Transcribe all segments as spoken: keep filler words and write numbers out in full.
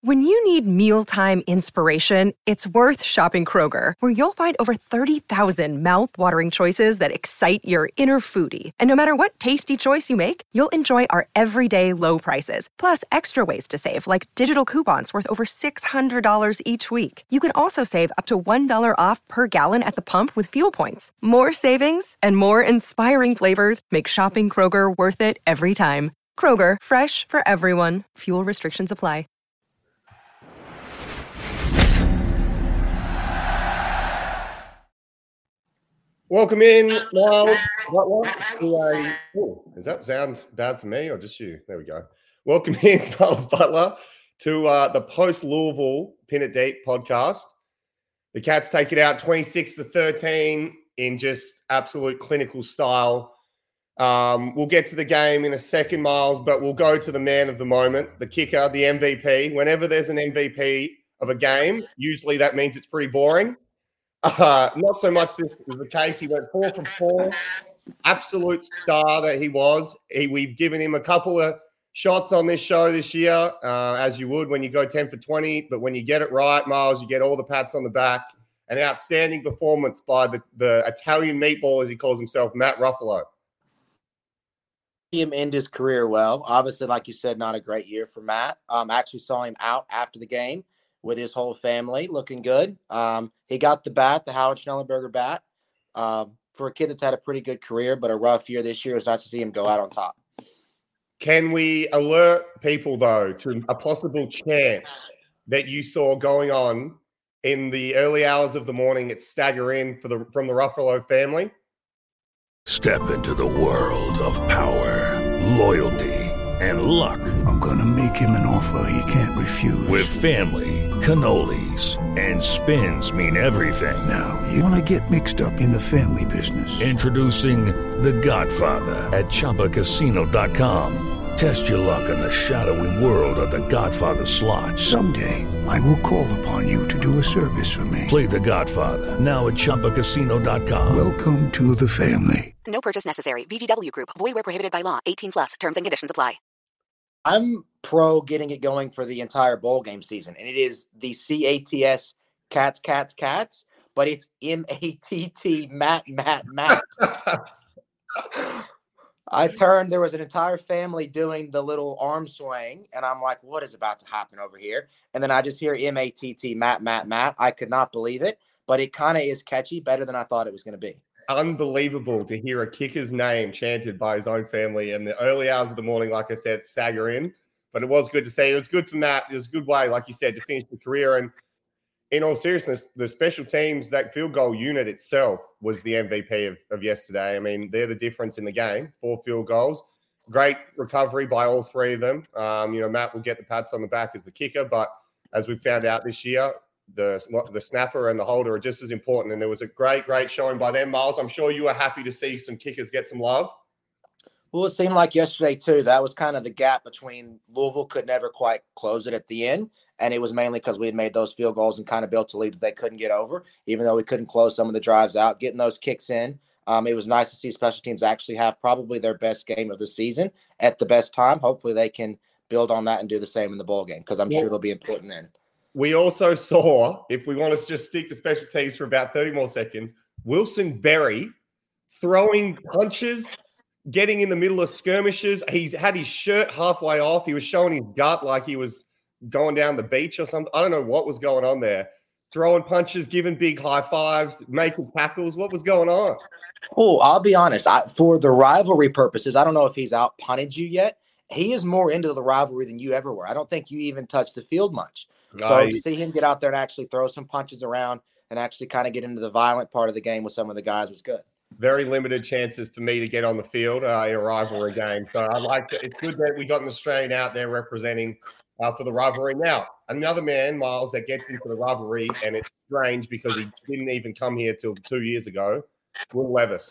When you need mealtime inspiration, it's worth shopping Kroger, where you'll find over thirty thousand mouth-watering choices that excite your inner foodie. And no matter what tasty choice you make, you'll enjoy our everyday low prices, plus extra ways to save, like digital coupons worth over six hundred dollars each week. You can also save up to one dollar off per gallon at the pump with fuel points. More savings and more inspiring flavors make shopping Kroger worth it every time. Kroger, fresh for everyone. Fuel restrictions apply. Welcome in, Miles. What, what? Oh, does that sound bad for me or just you? There we go. Welcome in, Miles Butler, to uh, the post-Louisville Pin It Deep podcast. The Cats take it out twenty-six to thirteen in just absolute clinical style. Um, we'll get to the game in a second, Miles, but we'll go to the man of the moment, the kicker, the M V P. Whenever there's an M V P of a game, usually that means it's pretty boring. Uh, not so much this was the case. He went four from four. Absolute star that he was. He, we've given him a couple of shots on this show this year, uh, as you would when you go ten for twenty. But when you get it right, Miles, you get all the pats on the back. An outstanding performance by the, the Italian meatball, as he calls himself, Matt Ruffalo. Him end his career well. Obviously, like you said, not a great year for Matt. Um, actually saw him out after the game with his whole family, looking good. Um, he got the bat, the Howard Schnellenberger bat. Um, for a kid that's had a pretty good career, but a rough year this year, it's nice to see him go out on top. Can we alert people, though, to a possible chance that you saw going on in the early hours of the morning at Stagger Inn for the from the Ruffalo family? Step into the world of power, loyalty, and luck. I'm going to make him an offer he can't refuse. With family, cannolis, and spins mean everything. Now, you want to get mixed up in the family business. Introducing The Godfather at Chumba Casino dot com. Test your luck in the shadowy world of The Godfather slot. Someday, I will call upon you to do a service for me. Play The Godfather now at Chumba Casino dot com. Welcome to the family. No purchase necessary. V G W Group. Void where prohibited by law. eighteen plus. Terms and conditions apply. I'm pro getting it going for the entire bowl game season, and it is the C A T S Cats, Cats, Cats, but it's M A T T Matt, Matt, Matt. I turned, there was an entire family doing the little arm swing, and I'm like, what is about to happen over here? And then I just hear M A T T Matt, Matt, Matt. I could not believe it, but it kind of is catchy, better than I thought it was going to be. Unbelievable to hear a kicker's name chanted by his own family in the early hours of the morning, like I said, Stagger Inn. But it was good to see. It was good for Matt. It was a good way, like you said, to finish the career. And in all seriousness, the special teams, that field goal unit itself was the M V P of, of yesterday. I mean, they're the difference in the game. Four field goals. Great recovery by all three of them. Um, you know, Matt will get the pats on the back as the kicker, but as we found out this year, the the snapper and the holder are just as important. And there was a great, great showing by them, Miles. I'm sure you were happy to see some kickers get some love. Well, it seemed like yesterday, too, that was kind of the gap between Louisville could never quite close it at the end. And it was mainly because we had made those field goals and kind of built a lead that they couldn't get over, even though we couldn't close some of the drives out. Getting those kicks in, um, it was nice to see special teams actually have probably their best game of the season at the best time. Hopefully they can build on that and do the same in the bowl game, because I'm sure it'll be important then. We also saw, if we want to just stick to special teams for about thirty more seconds, Wilson Berry throwing punches, getting in the middle of skirmishes. He's had his shirt halfway off. He was showing his gut like he was going down the beach or something. I don't know what was going on there. Throwing punches, giving big high fives, making tackles. What was going on? Oh, I'll be honest. I, for the rivalry purposes, I don't know if he's out punted you yet. He is more into the rivalry than you ever were. I don't think you even touched the field much. So Right. to see him get out there and actually throw some punches around and actually kind of get into the violent part of the game with some of the guys was good. Very limited chances for me to get on the field uh, in a rivalry game. So I like it. It's good that we got an Australian out there representing uh, for the rivalry. Now, another man, Miles, that gets into the rivalry, and it's strange because he didn't even come here till two years ago, Will Levis.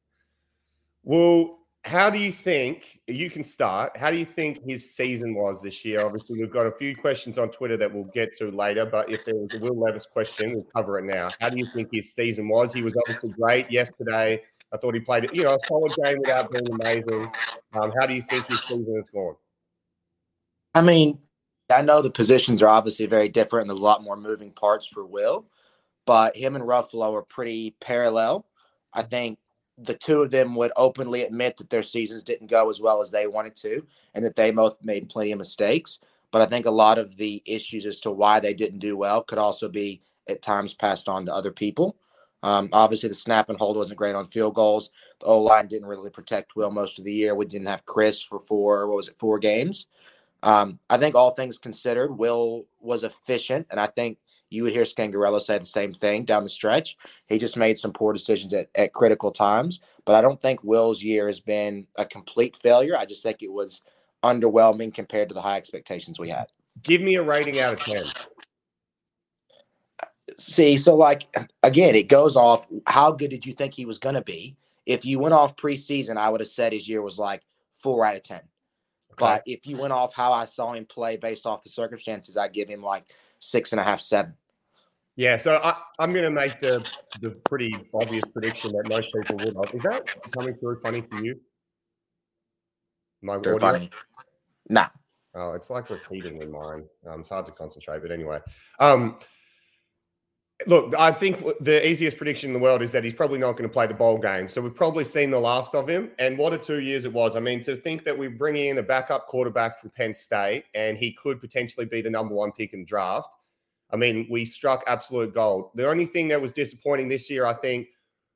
Will, how do you think, you can start, how do you think his season was this year? Obviously, we've got a few questions on Twitter that we'll get to later, but if there was a Will Levis question, we'll cover it now. How do you think his season was? He was obviously great yesterday. I thought he played, you know, a solid game without being amazing. Um, how do you think his season has gone? I mean, I know the positions are obviously very different and there's a lot more moving parts for Will, but him and Ruffalo are pretty parallel. I think the two of them would openly admit that their seasons didn't go as well as they wanted to and that they both made plenty of mistakes. But I think a lot of the issues as to why they didn't do well could also be at times passed on to other people. Um, obviously, the snap and hold wasn't great on field goals. The O-line didn't really protect Will most of the year. We didn't have Chris for four, what was it, four games. Um, I think all things considered, Will was efficient, and I think you would hear Scangarello say the same thing down the stretch. He just made some poor decisions at, at critical times, but I don't think Will's year has been a complete failure. I just think it was underwhelming compared to the high expectations we had. Give me a rating out of ten. See, so like, again, it goes off how good did you think he was going to be? If you went off preseason, I would have said his year was like four out of ten. Okay. But if you went off how I saw him play based off the circumstances, I'd give him like six and a half, seven. Yeah, so I, I'm going to make the the pretty obvious prediction that most people would have. Is that coming through funny for you? My They're audio? funny. Nah. Oh, it's like repeating in mine. Um, it's hard to concentrate, but anyway. Um, look, I think the easiest prediction in the world is that he's probably not going to play the bowl game. So we've probably seen the last of him. And what a two years it was. I mean, to think that we bring in a backup quarterback from Penn State and he could potentially be the number one pick in the draft. I mean, we struck absolute gold. The only thing that was disappointing this year, I think,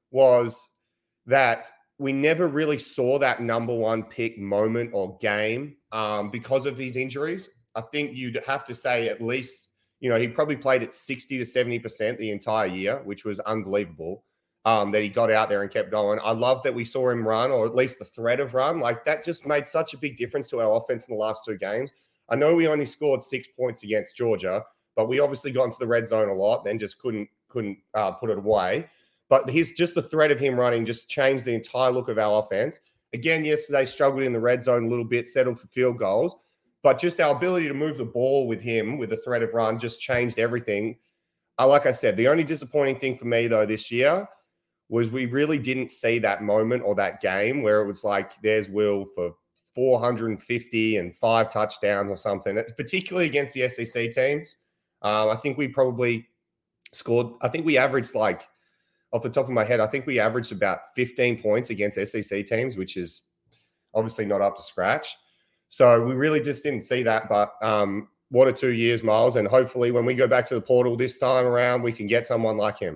was that we never really saw that number one pick moment or game um, because of his injuries. I think you'd have to say at least, you know, he probably played at sixty to seventy percent the entire year, which was unbelievable um, that he got out there and kept going. I love that we saw him run, or at least the threat of run. Like, that just made such a big difference to our offense in the last two games. I know we only scored six points against Georgia, but we obviously got into the red zone a lot, then just couldn't couldn't uh, put it away. But he's just the threat of him running just changed the entire look of our offense. Again, yesterday struggled in the red zone a little bit, settled for field goals. But just our ability to move the ball with him, with the threat of run, just changed everything. Uh, like I said, the only disappointing thing for me, though, this year was we really didn't see that moment or that game where it was like, there's Will for four hundred fifty and five touchdowns or something. It's particularly against the S E C teams. Um, I think we probably scored, I think we averaged like, off the top of my head, I think we averaged about fifteen points against S E C teams, which is obviously not up to scratch. So we really just didn't see that. But um, what a two years, Miles. And hopefully when we go back to the portal this time around, we can get someone like him.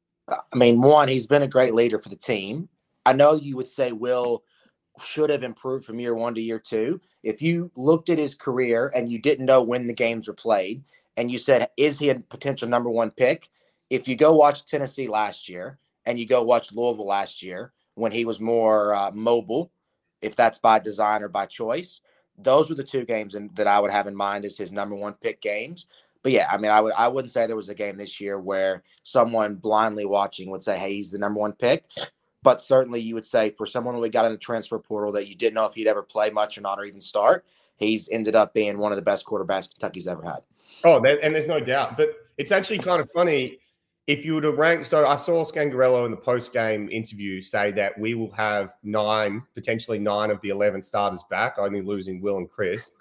I mean, one, he's been a great leader for the team. I know you would say Will should have improved from year one to year two. If you looked at his career and you didn't know when the games were played and you said, is he a potential number one pick? If you go watch Tennessee last year and you go watch Louisville last year when he was more uh, mobile, if that's by design or by choice, those were the two games in, that I would have in mind as his number one pick games. But yeah, I mean, I would I wouldn't say there was a game this year where someone blindly watching would say, hey, he's the number one pick. But certainly you would say for someone who we got in the transfer portal that you didn't know if he'd ever play much or not or even start, he's ended up being one of the best quarterbacks Kentucky's ever had. Oh, and there's no doubt. But it's actually kind of funny. If you were to rank, so I saw Scangarello in the post-game interview say that we will have nine, potentially nine of the eleven starters back, only losing Will and Chris.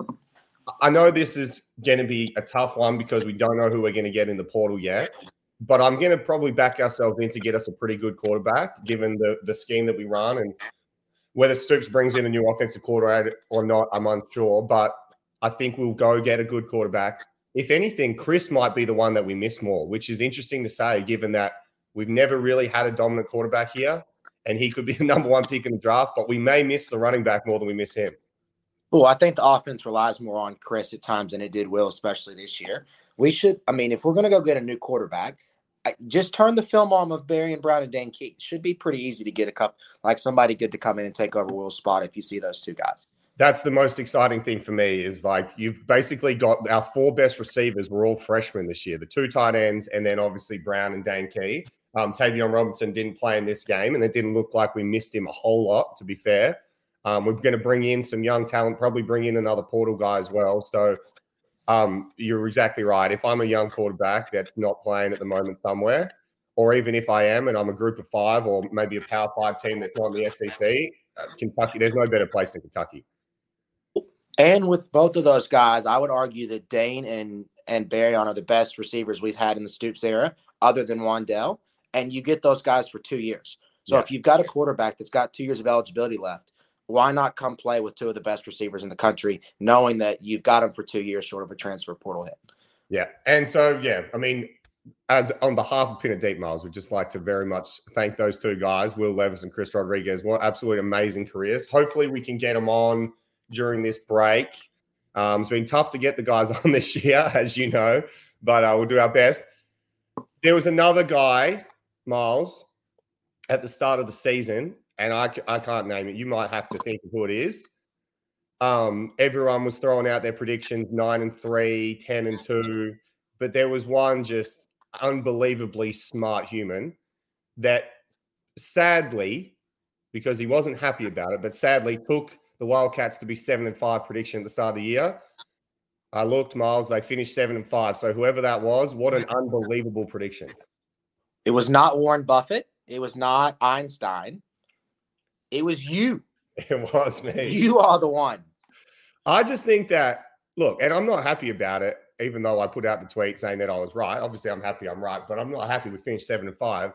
I know this is going to be a tough one because we don't know who we're going to get in the portal yet, but I'm going to probably back ourselves in to get us a pretty good quarterback, given the, the scheme that we run. And whether Stoops brings in a new offensive coordinator or not, I'm unsure, but I think we'll go get a good quarterback. If anything, Chris might be the one that we miss more, which is interesting to say, given that we've never really had a dominant quarterback here, and he could be the number one pick in the draft, but we may miss the running back more than we miss him. Well, I think the offense relies more on Chris at times than it did Will, especially this year. We should, I mean, if we're going to go get a new quarterback, just turn the film on of Barian Brown and Dane Key. It should be pretty easy to get a couple, like somebody good to come in and take over Will's spot if you see those two guys. That's the most exciting thing for me is like you've basically got our four best receivers were all freshmen this year, the two tight ends, and then obviously Brown and Dane Key. Um, Tavion Robinson didn't play in this game, and it didn't look like we missed him a whole lot, to be fair. Um, we're going to bring in some young talent, probably bring in another portal guy as well. So um, you're exactly right. If I'm a young quarterback that's not playing at the moment somewhere, or even if I am and I'm a group of five or maybe a power five team that's not in the S E C, uh, Kentucky, there's no better place than Kentucky. And with both of those guys, I would argue that Dane and and Barryon are the best receivers we've had in the Stoops era, other than Wandell. And you get those guys for two years. So Yeah. if you've got a quarterback that's got two years of eligibility left, why not come play with two of the best receivers in the country, knowing that you've got them for two years short of a transfer portal hit? Yeah. And so, yeah, I mean, as on behalf of Pin It Deep, Miles, we'd just like to very much thank those two guys, Will Levis and Chris Rodriguez. What absolutely amazing careers. Hopefully we can get them on during this break. Um, it's been tough to get the guys on this year, as you know, but uh, we'll do our best. There was another guy, Miles, at the start of the season, and I, I can't name it. You might have to think of who it is. Um, everyone was throwing out their predictions, nine and three, ten and two, but there was one just unbelievably smart human that sadly, because he wasn't happy about it, but sadly took the Wildcats to be seven and five prediction at the start of the year. I looked, Miles, they finished seven and five. So whoever that was, what an unbelievable prediction. It was not Warren Buffett. It was not Einstein. It was you. It was me. You are the one. I just think that, look, and I'm not happy about it, even though I put out the tweet saying that I was right. Obviously, I'm happy I'm right, but I'm not happy we finished seven and five.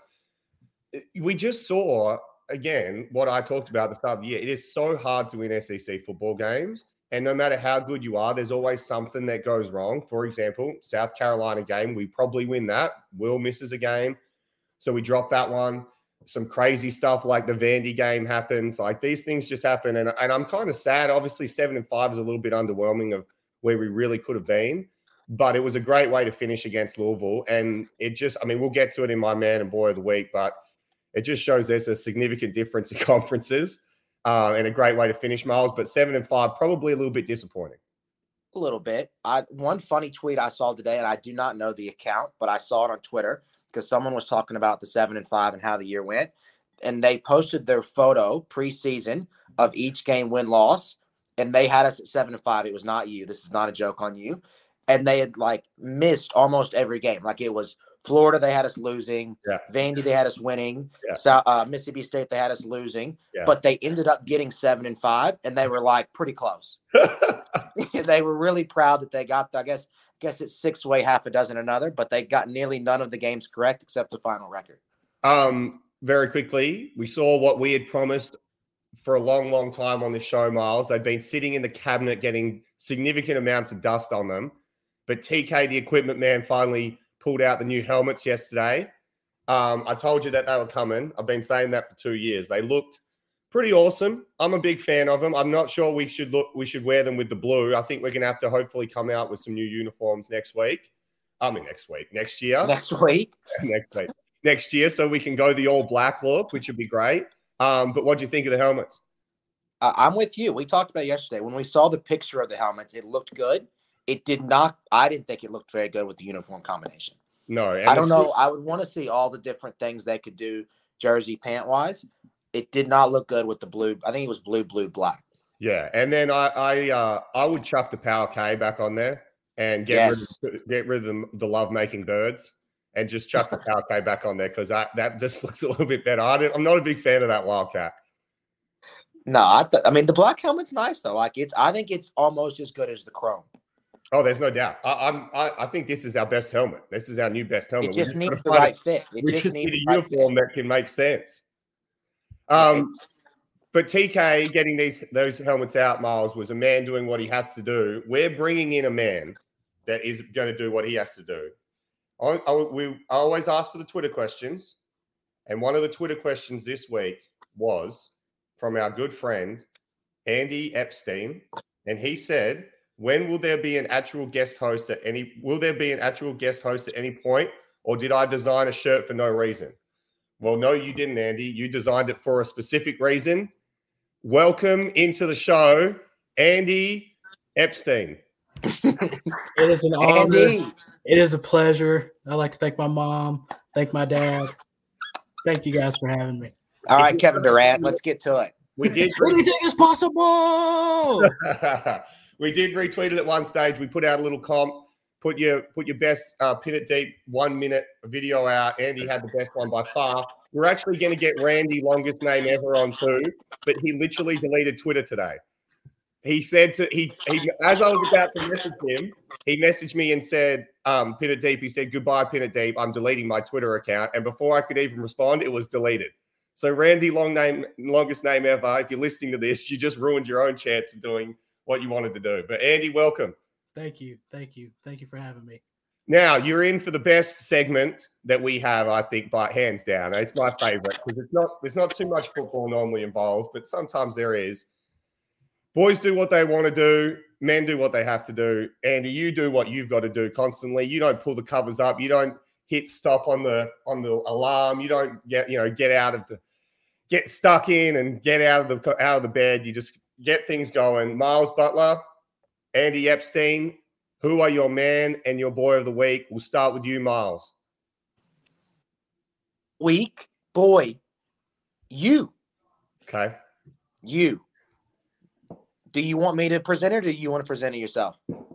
We just saw, again, what I talked about at the start of the year. It is so hard to win S E C football games. And no matter how good you are, there's always something that goes wrong. For example, South Carolina game, we probably win that. Will misses a game, so we drop that one. Some crazy stuff like the Vandy game happens. Like these things just happen. And, and I'm kind of sad. Obviously, seven and five is a little bit underwhelming of where we really could have been. But it was a great way to finish against Louisville. And it just, I mean, we'll get to it in my man and boy of the week, but it just shows there's a significant difference in conferences uh, and a great way to finish, Miles. But seven and five, probably a little bit disappointing. A little bit. I one funny tweet I saw today, and I do not know the account, but I saw it on Twitter because someone was talking about the seven and five and how the year went. And they posted their photo preseason of each game win loss. And they had us at seven and five. It was not you. This is not a joke on you. And they had like missed almost every game. Like it was Florida, they had us losing. Yeah. Vandy, they had us winning. Yeah. So, uh, Mississippi State, they had us losing. Yeah. But they ended up getting seven and five, and they were like pretty close. They were really proud that they got, I guess, I guess it's six way, half a dozen another, but they got nearly none of the games correct except the final record. Um, very quickly, we saw what we had promised for a long, long time on this show, Miles. They've been sitting in the cabinet getting significant amounts of dust on them. But T K, the equipment man, finally pulled out the new helmets yesterday. Um, I told you that they were coming. I've been saying that for two years. They looked pretty awesome. I'm a big fan of them. I'm not sure we should look. We should wear them with the blue. I think we're going to have to hopefully come out with some new uniforms next week. I mean, next week, next year. Next week. next week. Next year, so we can go the all black look, which would be great. Um, but what do you think of the helmets? Uh, I'm with you. We talked about it yesterday. When we saw the picture of the helmets, it looked good. It did not. I didn't think it looked very good with the uniform combination. No. I don't know. I would want to see all the different things they could do jersey pant wise. It did not look good with the blue. I think it was blue, blue, black. Yeah. And then I I, uh, I would chuck the Power K back on there and get, Yes. rid, of, get rid of the, the love making birds and just chuck the Power K back on there because that, that just looks a little bit better. I I'm not a big fan of that Wildcat. No, I, th- I mean, the black helmet's nice, though. Like, it's. I think it's almost as good as the chrome. Oh, there's no doubt. I, I'm. I, I think this is our best helmet. This is our new best helmet. It just We needs gotta the find right a- fit. It we just just needs need the a right fit. uniform that can make sense. Um, but T K getting these those helmets out, Miles, was a man doing what he has to do. We're bringing in a man that is going to do what he has to do. I, I, we, I always ask for the Twitter questions, and one of the Twitter questions this week was from our good friend Andy Epstein, and he said, "When will there be an actual guest host at any? Will there be an actual guest host at any point, or did I design a shirt for no reason?" Well, no, you didn't, Andy. You designed it for a specific reason. Welcome into the show, Andy Epstein. It is an honor. Andy. It is a pleasure. I'd like to thank my mom, thank my dad. Thank you guys for having me. All right, Kevin Durant, let's get to it. We did. Anything is possible. We did retweet it at one stage. We put out a little comp. Put your put your best uh, Pin It Deep one minute video out. Andy had the best one by far. We're actually going to get Randy longest name ever on too, but he literally deleted Twitter today. he said to he, he as I was about to message him, he messaged me and said, um, Pin It Deep. He said, "Goodbye, Pin It Deep. I'm deleting my Twitter account." And before I could even respond, it was deleted. So Randy, long name, longest name ever. If you're listening to this, you just ruined your own chance of doing what you wanted to do. But Andy, welcome. Thank you, thank you, thank you for having me. Now you're in for the best segment that we have, I think, by hands down. It's my favorite because it's not there's not too much football normally involved, but sometimes there is. Boys do what they want to do. Men do what they have to do. Andy, you do what you've got to do constantly. You don't pull the covers up. You don't hit stop on the on the alarm. You don't get you know get out of the get stuck in and get out of the out of the bed. You just get things going. Miles Butler, Andy Epstein, who are your man and your boy of the week? We'll start with you, Miles. Week, boy, you. Okay. You. Do you want me to present it or do you want to present it yourself?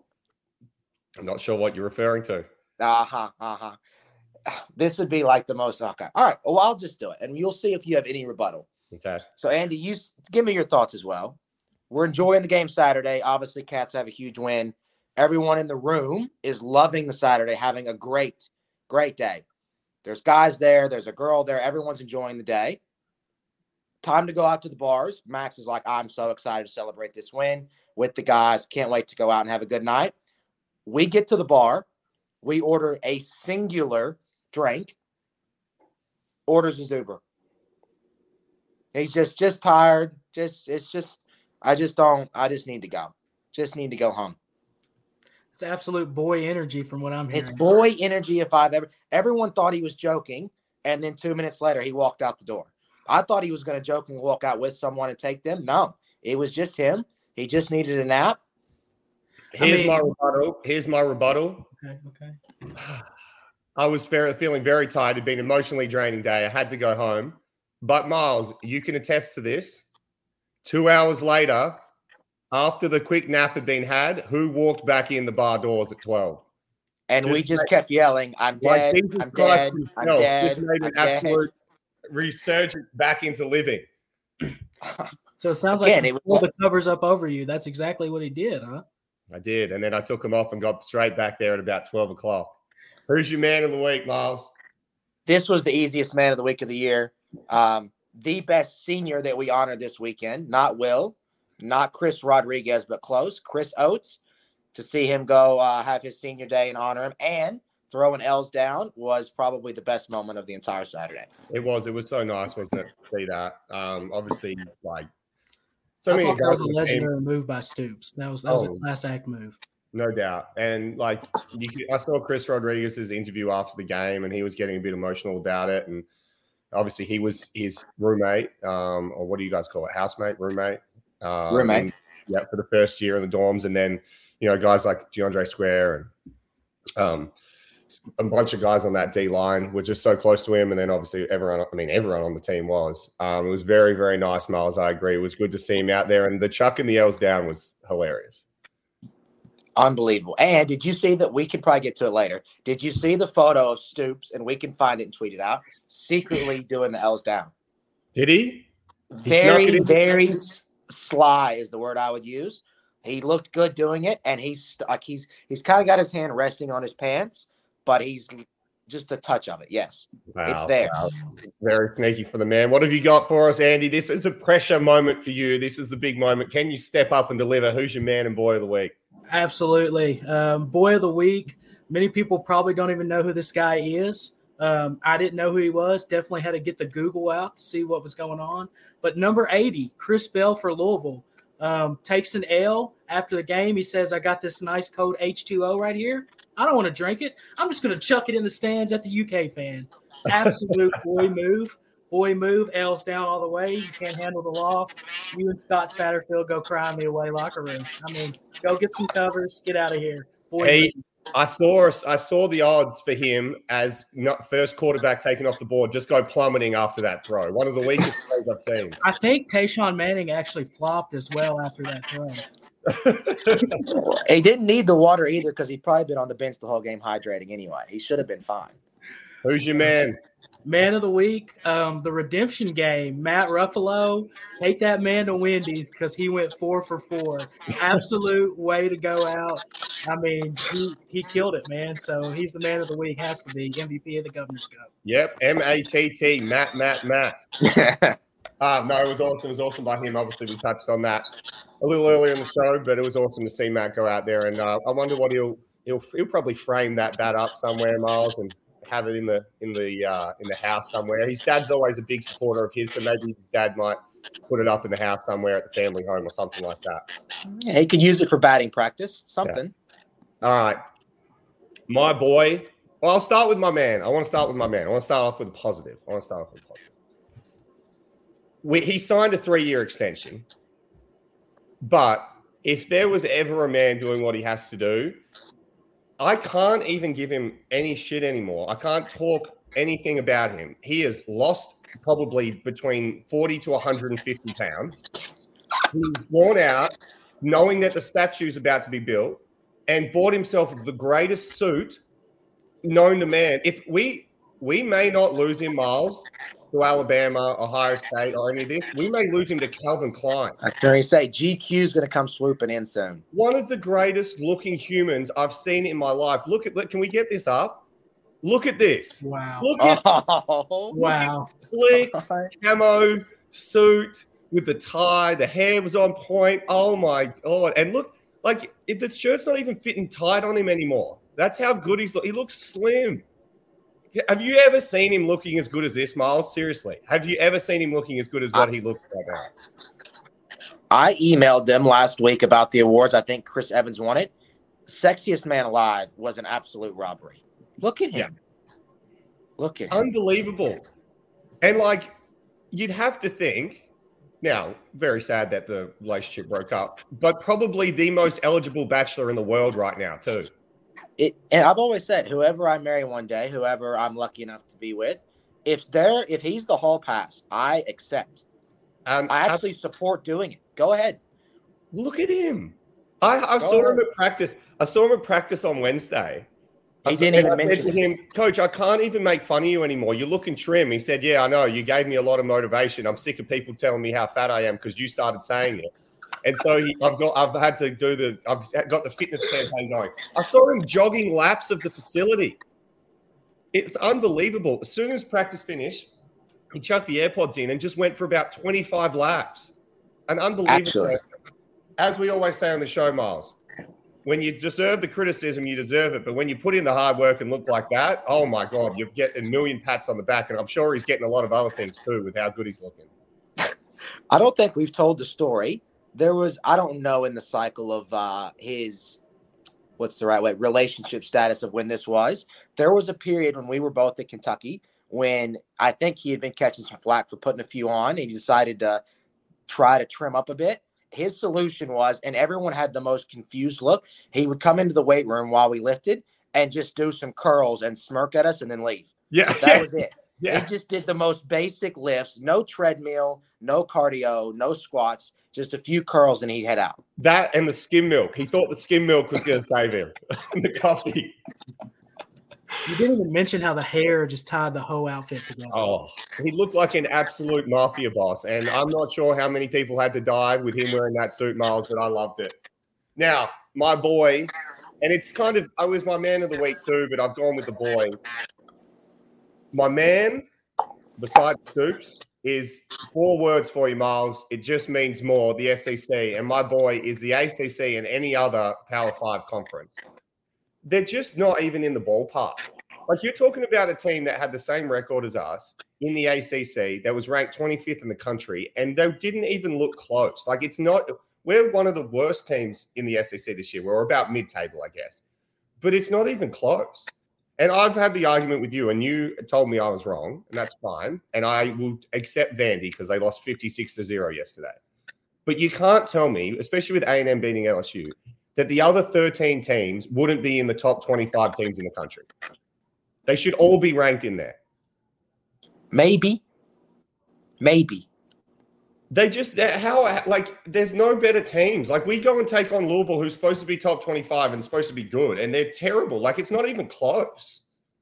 I'm not sure what you're referring to. Uh-huh, uh-huh. This would be like the most, okay. All right, well, I'll just do it, and you'll see if you have any rebuttal. Okay. So, Andy, you give me your thoughts as well. We're enjoying the game Saturday. Obviously, Cats have a huge win. Everyone in the room is loving the Saturday, having a great, great day. There's guys there. There's a girl there. Everyone's enjoying the day. Time to go out to the bars. Max is like, I'm so excited to celebrate this win with the guys. Can't wait to go out and have a good night. We get to the bar. We order a singular drink. Orders his Uber. He's just, just tired. Just, it's just, I just don't, I just need to go. Just need to go home. It's absolute boy energy from what I'm hearing. It's boy energy if I've ever, everyone thought he was joking. And then two minutes later, he walked out the door. I thought he was going to jokingly walk out with someone and take them. No, it was just him. He just needed a nap. Here's I mean, my rebuttal. Here's my rebuttal. Okay, okay. I was very, feeling very tired. It'd been an emotionally draining day. I had to go home. But Miles, you can attest to this. Two hours later, after the quick nap had been had, who walked back in the bar doors at twelve? And just we just like, kept yelling, I'm dead, like I'm dead, I'm dead, just made an I'm absolute dead. resurgence back into living. So it sounds Again, like he it was- pulled the covers up over you. That's exactly what he did, huh? I did. And then I took them off and got straight back there at about twelve o'clock. Who's your man of the week, Miles? This was the easiest man of the week of the year. Um, the best senior that we honored this weekend, not Will, not Chris Rodriguez, but close, Chris Oates. To see him go uh, have his senior day and honor him and throwing L's down was probably the best moment of the entire Saturday. It was. It was so nice, wasn't it, to see that? Um, obviously, like, so I many thought that guys was a on the team, legendary move by Stoops. That was that was Oh. a class act move. no doubt. And, like, you could, I saw Chris Rodriguez's interview after the game, and he was getting a bit emotional about it. And obviously, he was his roommate, um, or what do you guys call it? Housemate, roommate? Um, Roommate. and, yeah, for the first year in the dorms. And then, you know, guys like DeAndre Square and um, a bunch of guys on that D line were just so close to him. And then obviously everyone, I mean, everyone on the team was. Um, it was very, very nice, Miles. I agree. It was good to see him out there. And the chuck and the L's down was hilarious. Unbelievable. And did you see that? We can probably get to it later. Did you see the photo of Stoops, and we can find it and tweet it out, secretly doing the L's down? Did he? He snuck it Very, in? very s- sly is the word I would use. He looked good doing it, and he's like he's he's kind of got his hand resting on his pants, but he's just a touch of it. Yes, Wow, it's there. wow. Very sneaky for the man. What have you got for us, Andy? This is a pressure moment for you. This is the big moment. Can you step up and deliver? Who's your man and boy of the week? Absolutely. Um, boy of the week. Many people probably don't even know who this guy is. Um, I didn't know who he was. Definitely had to get the Google out to see what was going on. But number eighty, Chris Bell for Louisville, um, takes an L after the game. He says, I got this nice cold H two O right here. I don't want to drink it. I'm just going to chuck it in the stands at the U K fan. Absolute boy move. Boy move. L's down all the way. You can't handle the loss. You and Scott Satterfield go cry in the away locker room. I mean, go get some covers. Get out of here. Boy Hey, move. I saw I saw the odds for him as not first quarterback taken off the board just go plummeting after that throw. One of the weakest throws I've seen. I think Tayshaun Manning actually flopped as well after that throw. He didn't need the water either because he'd probably been on the bench the whole game hydrating anyway. He should have been fine. Who's your man? Man of the week, um, the redemption game, Matt Ruffalo. Take that man to Wendy's because he went four for four. Absolute way to go out. I mean, he, he killed it, man. So he's the man of the week. Has to be M V P of the Governor's Cup. Yep, M A T T, Matt, Matt, Matt. um, no, it was awesome. It was awesome by him. Obviously, we touched on that a little earlier in the show, but it was awesome to see Matt go out there. And uh, I wonder what he'll he'll he'll probably frame that bat up somewhere, Miles, and have it in the in the uh, in the house somewhere. His dad's always a big supporter of his, so maybe his dad might put it up in the house somewhere at the family home or something like that. Yeah, he could use it for batting practice, something. Yeah. All right, my boy. Well, I'll start with my man. I want to start with my man. I want to start off with a positive. I want to start off with a positive. We, he signed a three-year extension, but if there was ever a man doing what he has to do, I can't even give him any shit anymore. I can't talk anything about him. He has lost probably between forty to one hundred fifty pounds. He's worn out, knowing that the statue's about to be built, and bought himself the greatest suit known to man. If we we may not lose him, Miles, to Alabama, Ohio State, or any of this, we may lose him to Calvin Klein. I can already say G Q's going to come swooping in soon. One of the greatest looking humans I've seen in my life. Look at, look, can we get this up? Look at this. Wow. Look at, oh, look wow. at slick camo suit with the tie. The hair was on point. Oh my God. And look, like it, the shirt's not even fitting tight on him anymore. That's how good he's look. He looks slim. Have you ever seen him looking as good as this, Miles? Seriously. Have you ever seen him looking as good as what I, he looks right now? I emailed them last week about the awards. I think Chris Evans won it. Sexiest man alive was an absolute robbery. Look at him. Look at him. Unbelievable. And like, you'd have to think, now, very sad that the relationship broke up, but probably the most eligible bachelor in the world right now, too. It, and I've always said, whoever I marry one day, whoever I'm lucky enough to be with, if they're if he's the hall pass, I accept. Um, I actually I, support doing it. Go ahead. Look at him. I, I saw ahead. him at practice. I saw him at practice on Wednesday. He I didn't said, even I mention said to him, Coach, I can't even make fun of you anymore. You're looking trim. He said, yeah, I know. You gave me a lot of motivation. I'm sick of people telling me how fat I am because you started saying it. And so he, I've got, I've had to do the, I've got the fitness campaign going. I saw him jogging laps of the facility. It's unbelievable. As soon as practice finished, he chucked the AirPods in and just went for about twenty-five laps. An unbelievable. Actually. As we always say on the show, Miles, when you deserve the criticism, you deserve it. But when you put in the hard work and look like that, oh my God, you get a million pats on the back. And I'm sure he's getting a lot of other things too with how good he's looking. I don't think we've told the story. There was, I don't know in the cycle of uh, his, what's the right way, relationship status of when this was. There was a period when we were both at Kentucky when I think he had been catching some flack for putting a few on. And he decided to try to trim up a bit. His solution was, and everyone had the most confused look, he would come into the weight room while we lifted and just do some curls and smirk at us and then leave. Yeah. That was it. Yeah. He just did the most basic lifts, no treadmill, no cardio, no squats, just a few curls and he'd head out. That and the skim milk. He thought the skim milk was going to save him. The coffee. You didn't even mention how the hair just tied the whole outfit together. Oh, he looked like an absolute mafia boss. And I'm not sure how many people had to die with him wearing that suit, Miles, but I loved it. Now, my boy, and it's kind of, I was my man of the week too, but I've gone with the boy. My man, besides Stoops, is four words for you, Miles. It just means more, the S E C. And my boy is the A C C and any other Power Five conference. They're just not even in the ballpark. Like, you're talking about a team that had the same record as us in the A C C that was ranked twenty-fifth in the country, and they didn't even look close. Like, it's not – we're one of the worst teams in the S E C this year. We're about mid-table, I guess. But it's not even close. And I've had the argument with you, and you told me I was wrong, and that's fine. And I will accept Vandy because they lost fifty-six to zero yesterday. But you can't tell me, especially with A and M beating L S U, that the other thirteen teams wouldn't be in the top twenty-five teams in the country. They should all be ranked in there. Maybe. Maybe. They just, how, like, there's no better teams. Like, we go and take on Louisville, who's supposed to be top twenty-five and supposed to be good, and they're terrible. Like, it's not even close.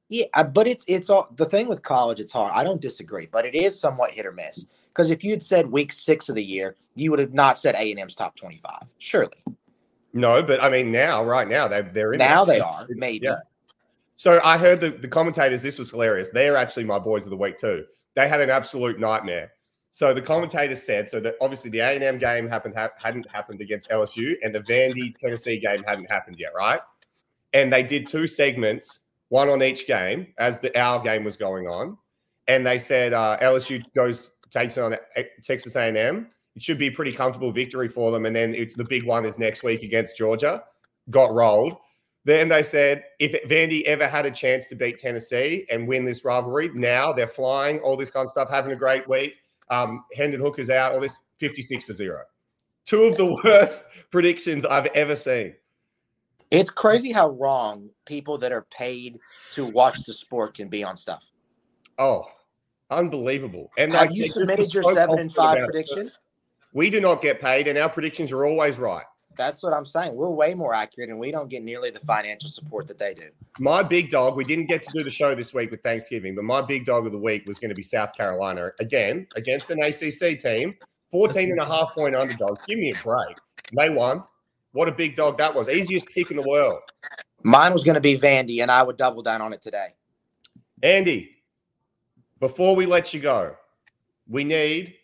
Yeah, but it's it's all the thing with college. It's hard. I don't disagree, but it is somewhat hit or miss. Because if you had said week six of the year, you would have not said A and M's top twenty-five. Surely. No, but I mean now, right now, they they're in now there. they are maybe. Yeah. So I heard the, the commentators. This was hilarious. They're actually my boys of the week too. They had an absolute nightmare. So the commentators said so that obviously the A and M game happened ha- hadn't happened against L S U, and the Vandy Tennessee game hadn't happened yet, right? And they did two segments, one on each game as the our game was going on, and they said uh, L S U goes takes on Texas A and M. It should be a pretty comfortable victory for them, and then it's the big one is next week against Georgia. Got rolled. Then they said if Vandy ever had a chance to beat Tennessee and win this rivalry, now they're flying, all this kind of stuff, having a great week. Um, Hendon Hooker's out, all this fifty-six to zero. Two of the worst predictions I've ever seen. It's crazy how wrong people that are paid to watch the sport can be on stuff. Oh, unbelievable. And have like, you submitted your so seven and five prediction? We do not get paid, and our predictions are always right. That's what I'm saying. We're way more accurate, and we don't get nearly the financial support that they do. My big dog, we didn't get to do the show this week with Thanksgiving, but my big dog of the week was going to be South Carolina. Again, against an A C C team, fourteen and a half point underdogs. Give me a break. They won. What a big dog that was. Easiest pick in the world. Mine was going to be Vandy, and I would double down on it today. Andy, before we let you go, we need,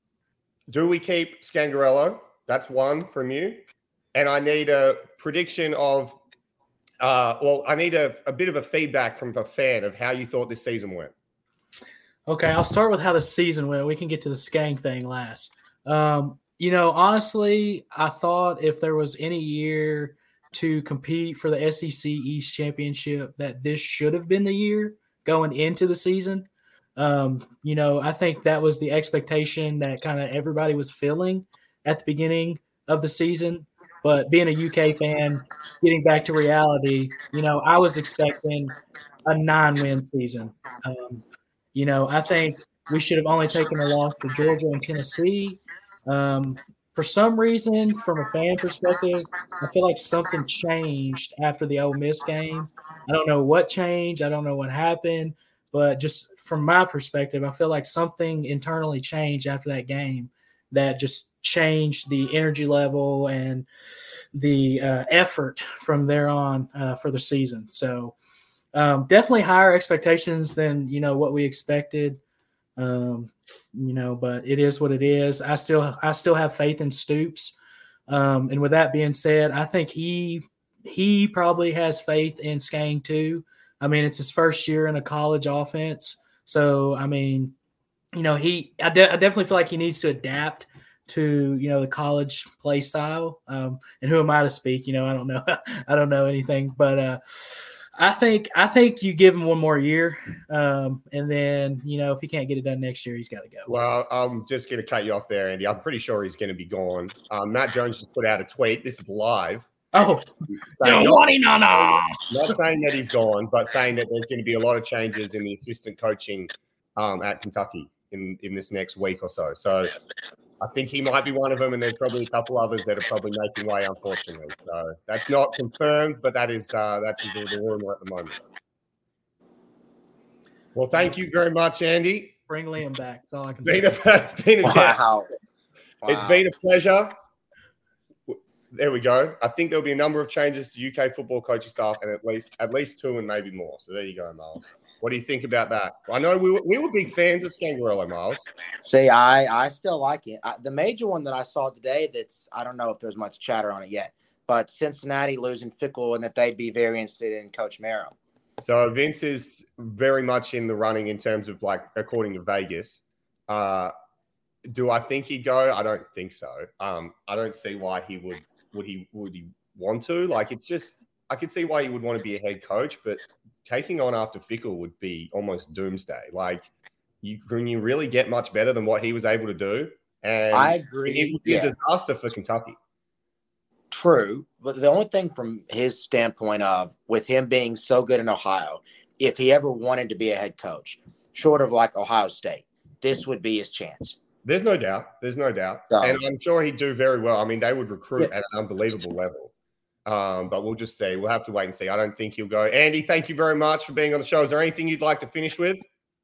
do we keep Scangarello? That's one from you. And I need a prediction of, uh, well, I need a, a bit of a feedback from a fan of how you thought this season went. Okay, I'll start with how the season went. We can get to the Skang thing last. Um, you know, honestly, I thought if there was any year to compete for the S E C East Championship, that this should have been the year going into the season. Um, you know, I think that was the expectation that kind of everybody was feeling at the beginning of the season. But being a U K fan, getting back to reality, you know, I was expecting a nine-win season. Um, you know, I think we should have only taken a loss to Georgia and Tennessee. Um, for some reason, from a fan perspective, I feel like something changed after the Ole Miss game. I don't know what changed. I don't know what happened. But just from my perspective, I feel like something internally changed after that game that just changed the energy level and the uh, effort from there on uh, for the season. So um, definitely higher expectations than, you know, what we expected, um, you know, but it is what it is. I still, I still have faith in Stoops. Um, and with that being said, I think he, he probably has faith in Skang too. I mean, it's his first year in a college offense. So, I mean, you know, he, I, de- I definitely feel like he needs to adapt to, you know, the college play style. Um, and who am I to speak? You know, I don't know. I don't know anything, but uh, I think, I think you give him one more year. Um, and then, you know, if he can't get it done next year, he's got to go. Well, I'm just going to cut you off there, Andy. I'm pretty sure he's going to be gone. Um, Matt Jones just put out a tweet. This is live. Oh, not, not, not saying that he's gone, but saying that there's going to be a lot of changes in the assistant coaching um, at Kentucky in, in this next week or so. So I think he might be one of them, and there's probably a couple others that are probably making way, unfortunately. So that's not confirmed, but that is uh, that's the, the rumor at the moment. Well, thank you very much, Andy. Bring Liam back. That's all I can say. say. It's been a, wow. wow. It's been a pleasure. There we go. I think there'll be a number of changes to U K football coaching staff, and at least at least two and maybe more. So there you go, Miles. What do you think about that? I know we were, we were big fans of Scangarello, Miles. See, I, I still like it. I, the major one that I saw today that's, I don't know if there's much chatter on it yet, but Cincinnati losing Fickle and that they'd be very interested in Coach Merrill. So Vince is very much in the running in terms of, like, according to Vegas. Uh, do I think he'd go? I don't think so. Um, I don't see why he would. Would he? Would he want to? Like, it's just, I could see why he would want to be a head coach, but taking on after Fickle would be almost doomsday. Like, you can you really get much better than what he was able to do? And I agree. It would be yeah. a disaster for Kentucky. True, but the only thing from his standpoint of with him being so good in Ohio, if he ever wanted to be a head coach, short of like Ohio State, this would be his chance. There's no doubt. There's no doubt. So, and I'm sure he'd do very well. I mean, they would recruit yeah. at an unbelievable level. Um, but we'll just see. We'll have to wait and see. I don't think he'll go. Andy, thank you very much for being on the show. Is there anything you'd like to finish with?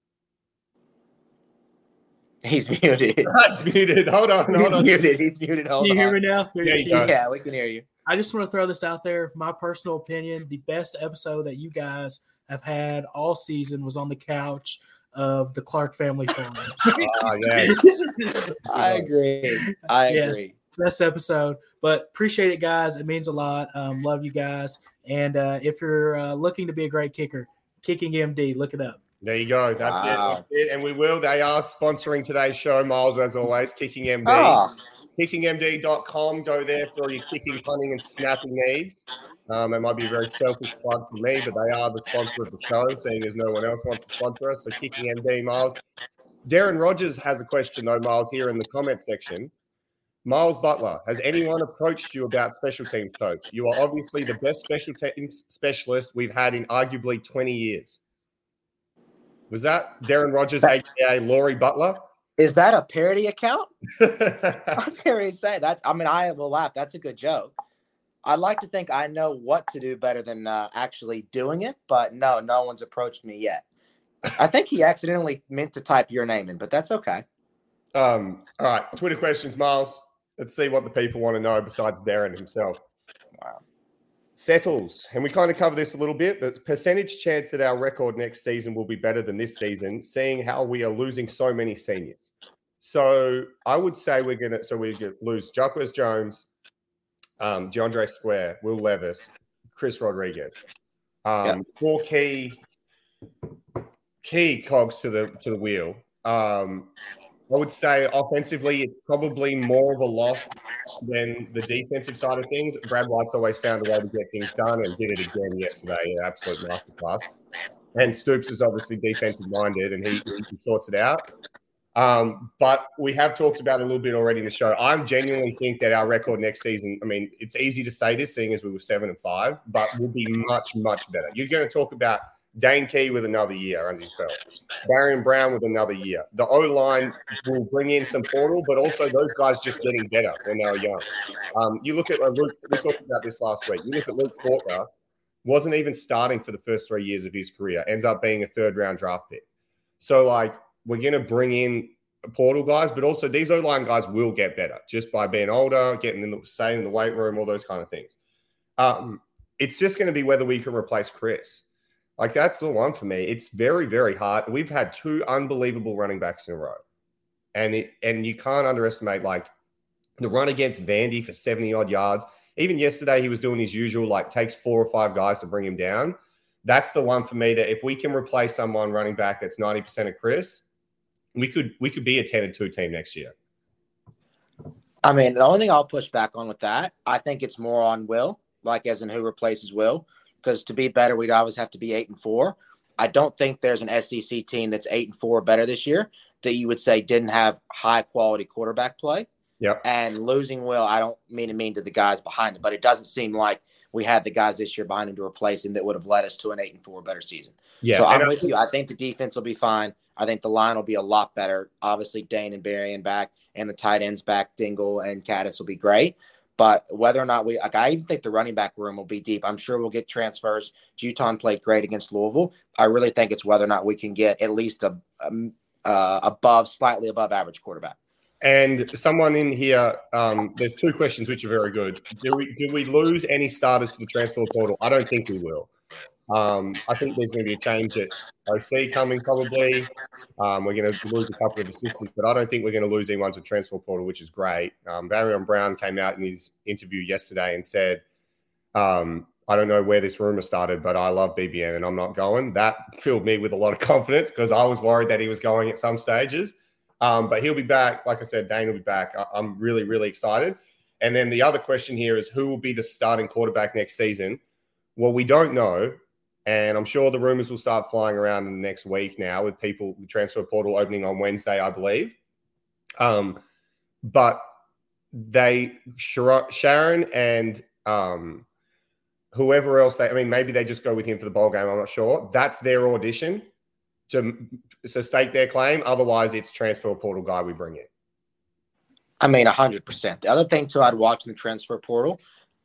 He's muted. He's muted. Hold on. Hold He's on. muted. He's muted. Hold Can you on. hear me now? Yeah, you go. Yeah, we can hear you. I just want to throw this out there. My personal opinion, the best episode that you guys have had all season was on the couch of the Clark family farm. Oh, yeah. I agree. I Yes, agree. best episode. But appreciate it, guys. It means a lot. Um, love you guys. And uh, if you're uh, looking to be a great kicker, Kicking M D, look it up. There you go. That's, Wow. it. That's it. And we will. They are sponsoring today's show, Miles, as always. Kicking M D. Oh, kicking M D dot com. Go there for all your kicking, punting, and snapping needs. Um, it might be a very selfish plug for me, but they are the sponsor of the show, seeing as no one else wants to sponsor us. So Kicking M D, Miles. Darren Rogers has a question, though, Miles, here in the comment section. Miles Butler, has anyone approached you about special teams coach? You are obviously the best special teams specialist we've had in arguably twenty years. Was that Darren Rogers, a k a. Laurie Butler? is that a parody account? I was going to say that's. I mean, I will laugh. That's a good joke. I'd like to think I know what to do better than uh, actually doing it, but no, no one's approached me yet. I think he accidentally meant to type your name in, but that's okay. Um, all right, Twitter questions, Miles. Let's see what the people want to know besides Darren himself. Wow. Settles, and we kind of cover this a little bit, but percentage chance that our record next season will be better than this season, seeing how we are losing so many seniors. So I would say we're going to, so we lose Jacquez Jones, um, DeAndre Square, Will Levis, Chris Rodriguez. Um, Yep. Four key, key cogs to the, to the wheel. Um, I would say offensively, it's probably more of a loss than the defensive side of things. Brad White's always found a way to get things done and did it again yesterday. An absolute masterclass. And Stoops is obviously defensive minded and he, he sorts it out. Um, but we have talked about it a little bit already in the show. I genuinely think that our record next season, I mean, it's easy to say this seeing as we were seven and five, but will be much, much better. You're going to talk about Dane Key with another year under his belt. Darian Brown with another year. The O-line will bring in some portal, but also those guys just getting better when they were young. Um, you look at uh, Luke, we talked about this last week. You look at Luke Faulkner, wasn't even starting for the first three years of his career, ends up being a third-round draft pick. So, like, we're going to bring in portal guys, but also these O-line guys will get better just by being older, getting in the, staying in the weight room, all those kind of things. Um, it's just going to be whether we can replace Chris. Like, that's the one for me. It's very, very hard. We've had two unbelievable running backs in a row. And it, and you can't underestimate, like, the run against Vandy for seventy-odd yards. Even yesterday, he was doing his usual, like, takes four or five guys to bring him down. That's the one for me that if we can replace someone running back that's ninety percent of Chris, we could we could be a ten and two team next year. I mean, the only thing I'll push back on with that, I think it's more on Will, like as in who replaces Will. Because to be better, we'd always have to be eight and four. I don't think there's an S E C team that's eight and four better this year that you would say didn't have high quality quarterback play. Yep. And losing Will, I don't mean to mean to the guys behind him, but it doesn't seem like we had the guys this year behind him to replace him that would have led us to an eight and four better season. Yeah. So I'm I with think- you. I think the defense will be fine. I think the line will be a lot better. Obviously, Dane and Berrien back and the tight ends back, Dingle and Caddis will be great. But whether or not we, like, I even think the running back room will be deep. I'm sure we'll get transfers. Juton played great against Louisville. I really think it's whether or not we can get at least a, a uh, above, slightly above average quarterback. And someone in here, um, there's two questions which are very good. Do we do we lose any starters to the transfer portal? I don't think we will. Um, I think there's going to be a change at O C coming probably. Um, we're going to lose a couple of assistants, but I don't think we're going to lose anyone to transfer portal, which is great. Um, Darian Brown came out in his interview yesterday and said, um, I don't know where this rumor started, but I love B B N and I'm not going. That filled me with a lot of confidence because I was worried that he was going at some stages. Um, but he'll be back. Like I said, Dane will be back. I- I'm really, really excited. And then the other question here is who will be the starting quarterback next season? Well, we don't know. And I'm sure the rumors will start flying around in the next week now with people, the transfer portal opening on Wednesday, I believe. Um, but they, Sharon and um, whoever else, they, I mean, maybe they just go with him for the bowl game. I'm not sure. That's their audition to, to stake their claim. Otherwise, it's transfer portal guy we bring in. I mean, one hundred percent. The other thing, too, I'd watch in the transfer portal,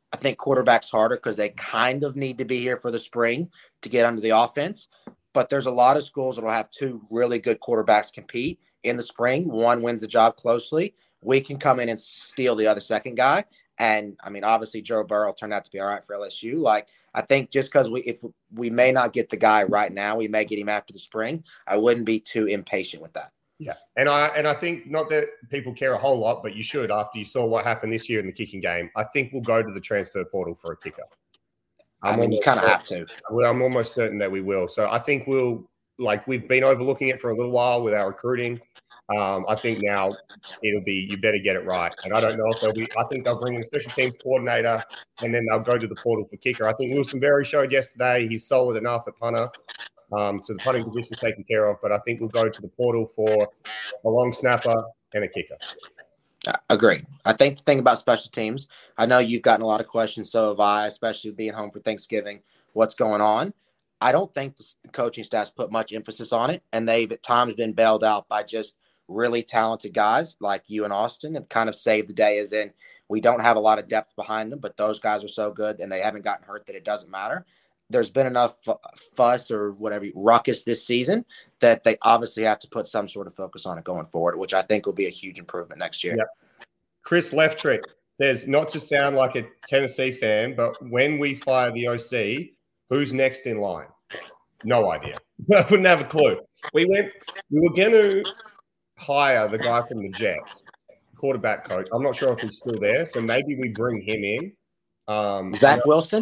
I think quarterback's harder because they kind of need to be here for the spring to get under the offense. But there's a lot of schools that will have two really good quarterbacks compete in the spring. One wins the job closely. We can come in and steal the other second guy. And, I mean, obviously, Joe Burrow turned out to be all right for L S U. Like, I think just because we if we may not get the guy right now, we may get him after the spring. I wouldn't be too impatient with that. Yeah, and I and I think not that people care a whole lot, but you should after you saw what happened this year in the kicking game. I think we'll go to the transfer portal for a kicker. I'm I mean, you kind of have to. Well, I'm almost certain that we will. So I think we'll like we've been overlooking it for a little while with our recruiting. Um, I think now it'll be you better get it right. And I don't know if they'll be. I think they'll bring in a special teams coordinator, and then they'll go to the portal for kicker. I think Wilson Berry showed yesterday he's solid enough at punter. Um, so the punting position is taken care of, but I think we'll go to the portal for a long snapper and a kicker. Agreed. I think the thing about special teams, I know you've gotten a lot of questions, so have I, especially being home for Thanksgiving. What's going on? I don't think the coaching staff's put much emphasis on it, and they've at times been bailed out by just really talented guys like you and Austin and kind of saved the day, as in we don't have a lot of depth behind them, but those guys are so good and they haven't gotten hurt that it doesn't matter. There's been enough fuss or whatever ruckus this season that they obviously have to put some sort of focus on it going forward, which I think will be a huge improvement next year. Yep. Chris Leftrick says, not to sound like a Tennessee fan, but when we fire the O C, who's next in line? No idea. I wouldn't have a clue. We went, we were going to hire the guy from the Jets, quarterback coach. I'm not sure if he's still there, so maybe we bring him in. Um, Zach Wilson?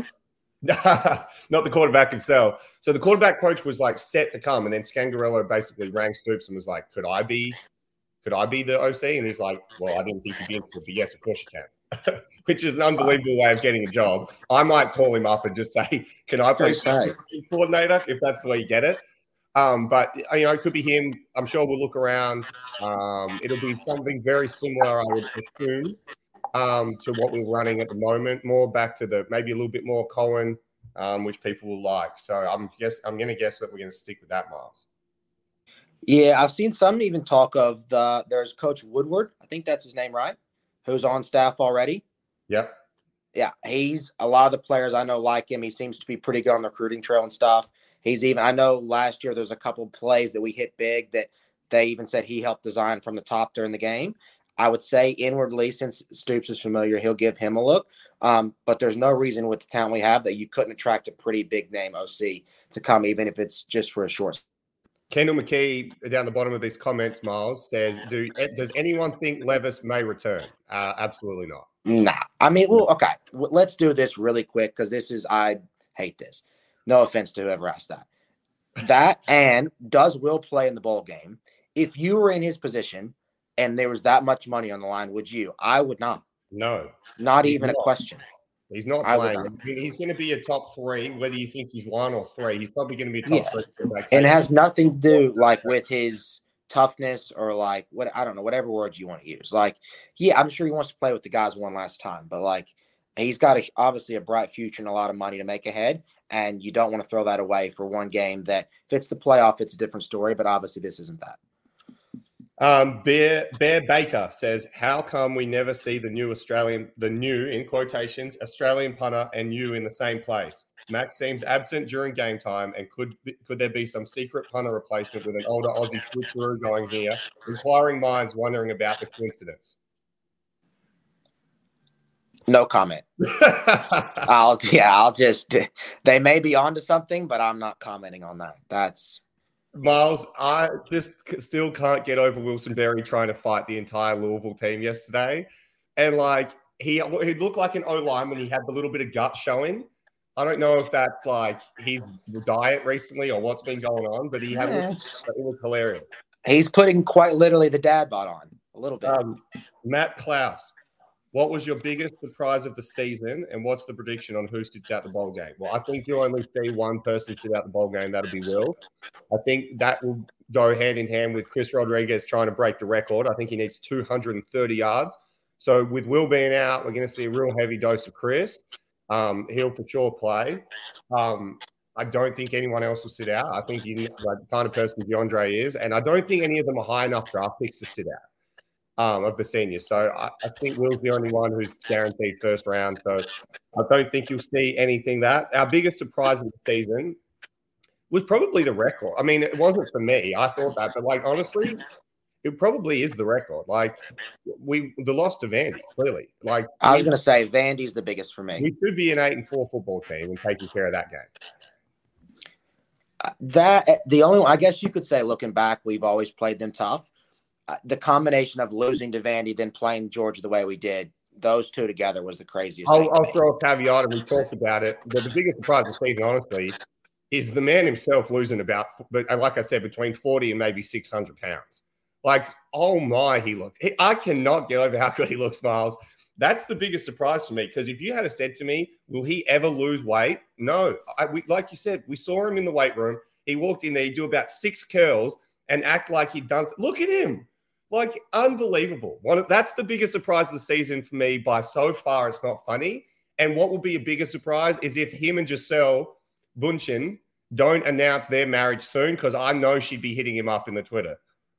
Not the quarterback himself. So the quarterback coach was like set to come, and then Scangarello basically rang Stoops and was like, "Could I be, could I be the O C?" And he's like, "Well, I didn't think you'd be interested, but yes, of course you can." Which is an unbelievable way of getting a job. I might call him up and just say, "Can I play coordinator?" If that's the way you get it. Um, but you know, it could be him. I'm sure we'll look around. Um, it'll be something very similar, I would assume. Um, to what we're running at the moment, more back to the maybe a little bit more Cohen, um, which people will like. So I'm guess I'm going to guess that we're going to stick with that, Miles. Yeah, I've seen some even talk of the. There's Coach Woodward, I think that's his name, right? Who's on staff already? Yep. Yeah, he's a lot of the players I know like him. He seems to be pretty good on the recruiting trail and stuff. He's even. I know last year there's a couple of plays that we hit big that they even said he helped design from the top during the game. I would say inwardly, since Stoops is familiar, he'll give him a look. Um, but there's no reason with the talent we have that you couldn't attract a pretty big name O C to come, even if it's just for a short. Kendall McKee down the bottom of these comments, Miles, says, Do, does anyone think Levis may return? Uh, absolutely not. Nah. I mean, well, okay. Let's do this really quick because this is, I hate this. No offense to whoever asked that. That and does Will play in the bowl game? If you were in his position, and there was that much money on the line, would you? I would not. No. Not he's even not. a question. He's not playing. Not. He's going to be a top three, whether you think he's one or three. He's probably going to be a top yeah. three. And it has nothing to do, like, with his toughness or, like, what I don't know, whatever words you want to use. Like, yeah, I'm sure he wants to play with the guys one last time. But, like, he's got, a, obviously, a bright future and a lot of money to make ahead. And you don't want to throw that away for one game that fits the playoff. It's a different story. But, obviously, this isn't that. Um, Bear, Bear Baker says, how come we never see the new Australian, the new, in quotations, Australian punter and you in the same place? Max seems absent during game time, and could could there be some secret punter replacement with an older Aussie switcheroo going here? Inquiring minds wondering about the coincidence. No comment. I'll, yeah, I'll just, they may be onto something, but I'm not commenting on that. That's... Miles, I just still can't get over Wilson Berry trying to fight the entire Louisville team yesterday. And, like, he, he looked like an O-line when he had the little bit of gut showing. I don't know if that's, like, his diet recently or what's been going on, but he had yeah, it was hilarious. He's putting quite literally the dad bod on a little bit. Um, Matt Klaus, what was your biggest surprise of the season, and what's the prediction on who sits out the bowl game? Well, I think you'll only see one person sit out the bowl game. That'll be Will. I think that will go hand in hand with Chris Rodriguez trying to break the record. I think he needs two hundred thirty yards. So with Will being out, we're going to see a real heavy dose of Chris. Um, he'll for sure play. Um, I don't think anyone else will sit out. I think he's like, the kind of person DeAndre is, and I don't think any of them are high enough draft picks to sit out. um, of the seniors. So I, I think Will's the only one who's guaranteed first round. So I don't think you'll see anything that. Our biggest surprise of the season was probably the record. I mean, it wasn't for me. I thought that, but like honestly, it probably is the record. Like we, the loss to Vandy, clearly. Like I was going to say, Vandy's the biggest for me. We could be an eight and four football team and taking care of that game. Uh, that the only, I guess you could say, looking back, we've always played them tough. Uh, the combination of losing to Vandy, then playing Georgia the way we did, those two together was the craziest. I'll, I'll throw a caveat, and we talked about it. But the biggest surprise of the season, honestly, is the man himself losing about, but like I said, between forty and maybe six hundred pounds. Like, oh my, he looked. He, I cannot get over how good he looks, Miles. That's the biggest surprise to me, because if you had said to me, will he ever lose weight? No. I, we, like you said, we saw him in the weight room. He walked in there, he'd do about six curls and act like he'd done. Look at him. Like, unbelievable. One, that's the biggest surprise of the season for me by so far. It's not funny. And what will be a bigger surprise is if him and Giselle Bundchen don't announce their marriage soon, because I know she'd be hitting him up in the Twitter.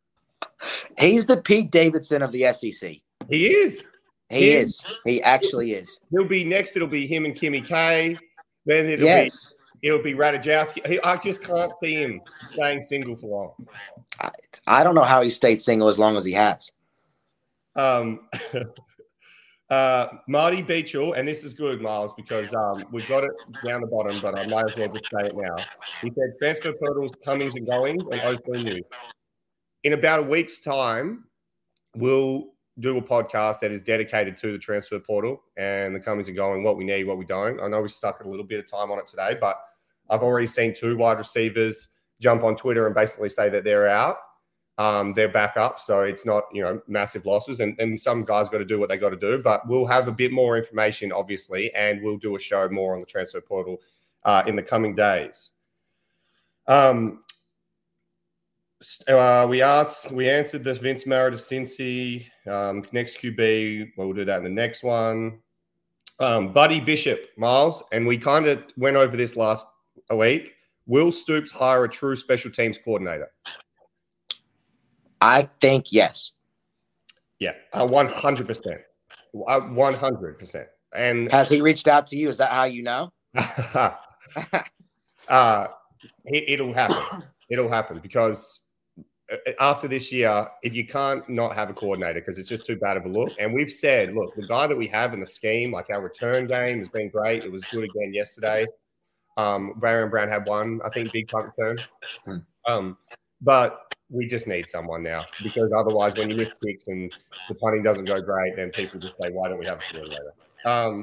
He's the Pete Davidson of the S E C. He is. He, he is. is. He actually is. He'll be next. It'll be him and Kimmy K. Then it'll yes. be it'll be Radajowski. I just can't see him staying single for long. I, I don't know how he stayed single as long as he has. Um, uh, Marty Beechel, and this is good, Miles, because um, we've got it down the bottom, but I might as well just say it now. He said transfer portals, comings and goings, and open news. In about a week's time, we'll do a podcast that is dedicated to the transfer portal and the comings and going, what we need, what we don't. I know we stuck a little bit of time on it today, but I've already seen two wide receivers jump on Twitter and basically say that they're out. Um, they're back up, so it's not, you know, massive losses. And, and some guys got to do what they got to do, but we'll have a bit more information, obviously, and we'll do a show more on the transfer portal uh, in the coming days. Um, Uh, we asked, we answered this Vince Mara to Cincy. Um, next Q B, well, we'll do that in the next one. Um, Buddy Bishop, Miles, and we kind of went over this last week. Will Stoops hire a true special teams coordinator? I think yes. Yeah, uh, one hundred percent. Uh, one hundred percent. And has he reached out to you? Is that how you know? uh, it, it'll happen. It'll happen because after this year, if you can't not have a coordinator because it's just too bad of a look. And we've said, look, the guy that we have in the scheme, like our return game has been great. It was good again yesterday. Um, Baron Brown had one, I think, big punt return. Hmm. Um, but we just need someone now because otherwise when you miss kicks and the punting doesn't go great, then people just say, why don't we have a coordinator? Um,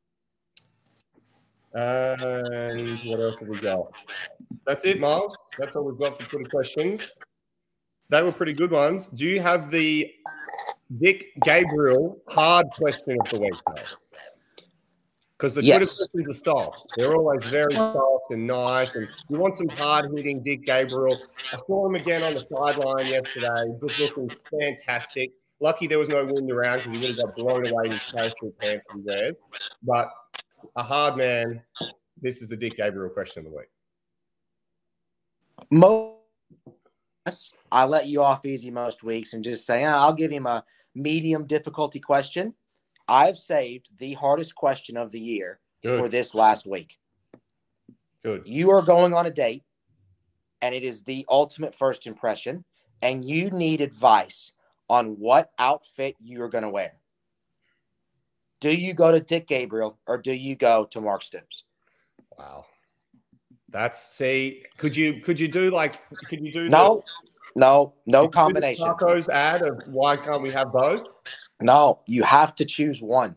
and what else have we got? That's it, Miles. That's all we've got for Twitter questions. They were pretty good ones. Do you have the Dick Gabriel hard question of the week, though? Because the yes. Twitter questions are soft. They're always very soft and nice. And you want some hard-hitting Dick Gabriel. I saw him again on the sideline yesterday. Just looking fantastic. Lucky there was no wind around because he would have got blown away in his parachute pants he wears. But a hard man, this is the Dick Gabriel question of the week. Most, I let you off easy most weeks and just say, oh, I'll give him a medium difficulty question. I've saved the hardest question of the year Good. for this last week. Good. You are going on a date, and it is the ultimate first impression, and you need advice on what outfit you are going to wear. Do you go to Dick Gabriel or do you go to Mark Stoops? Wow. That's see, could you could you do like could you do no, the, no, no combination. The tacos ad of why can't we have both? No, you have to choose one.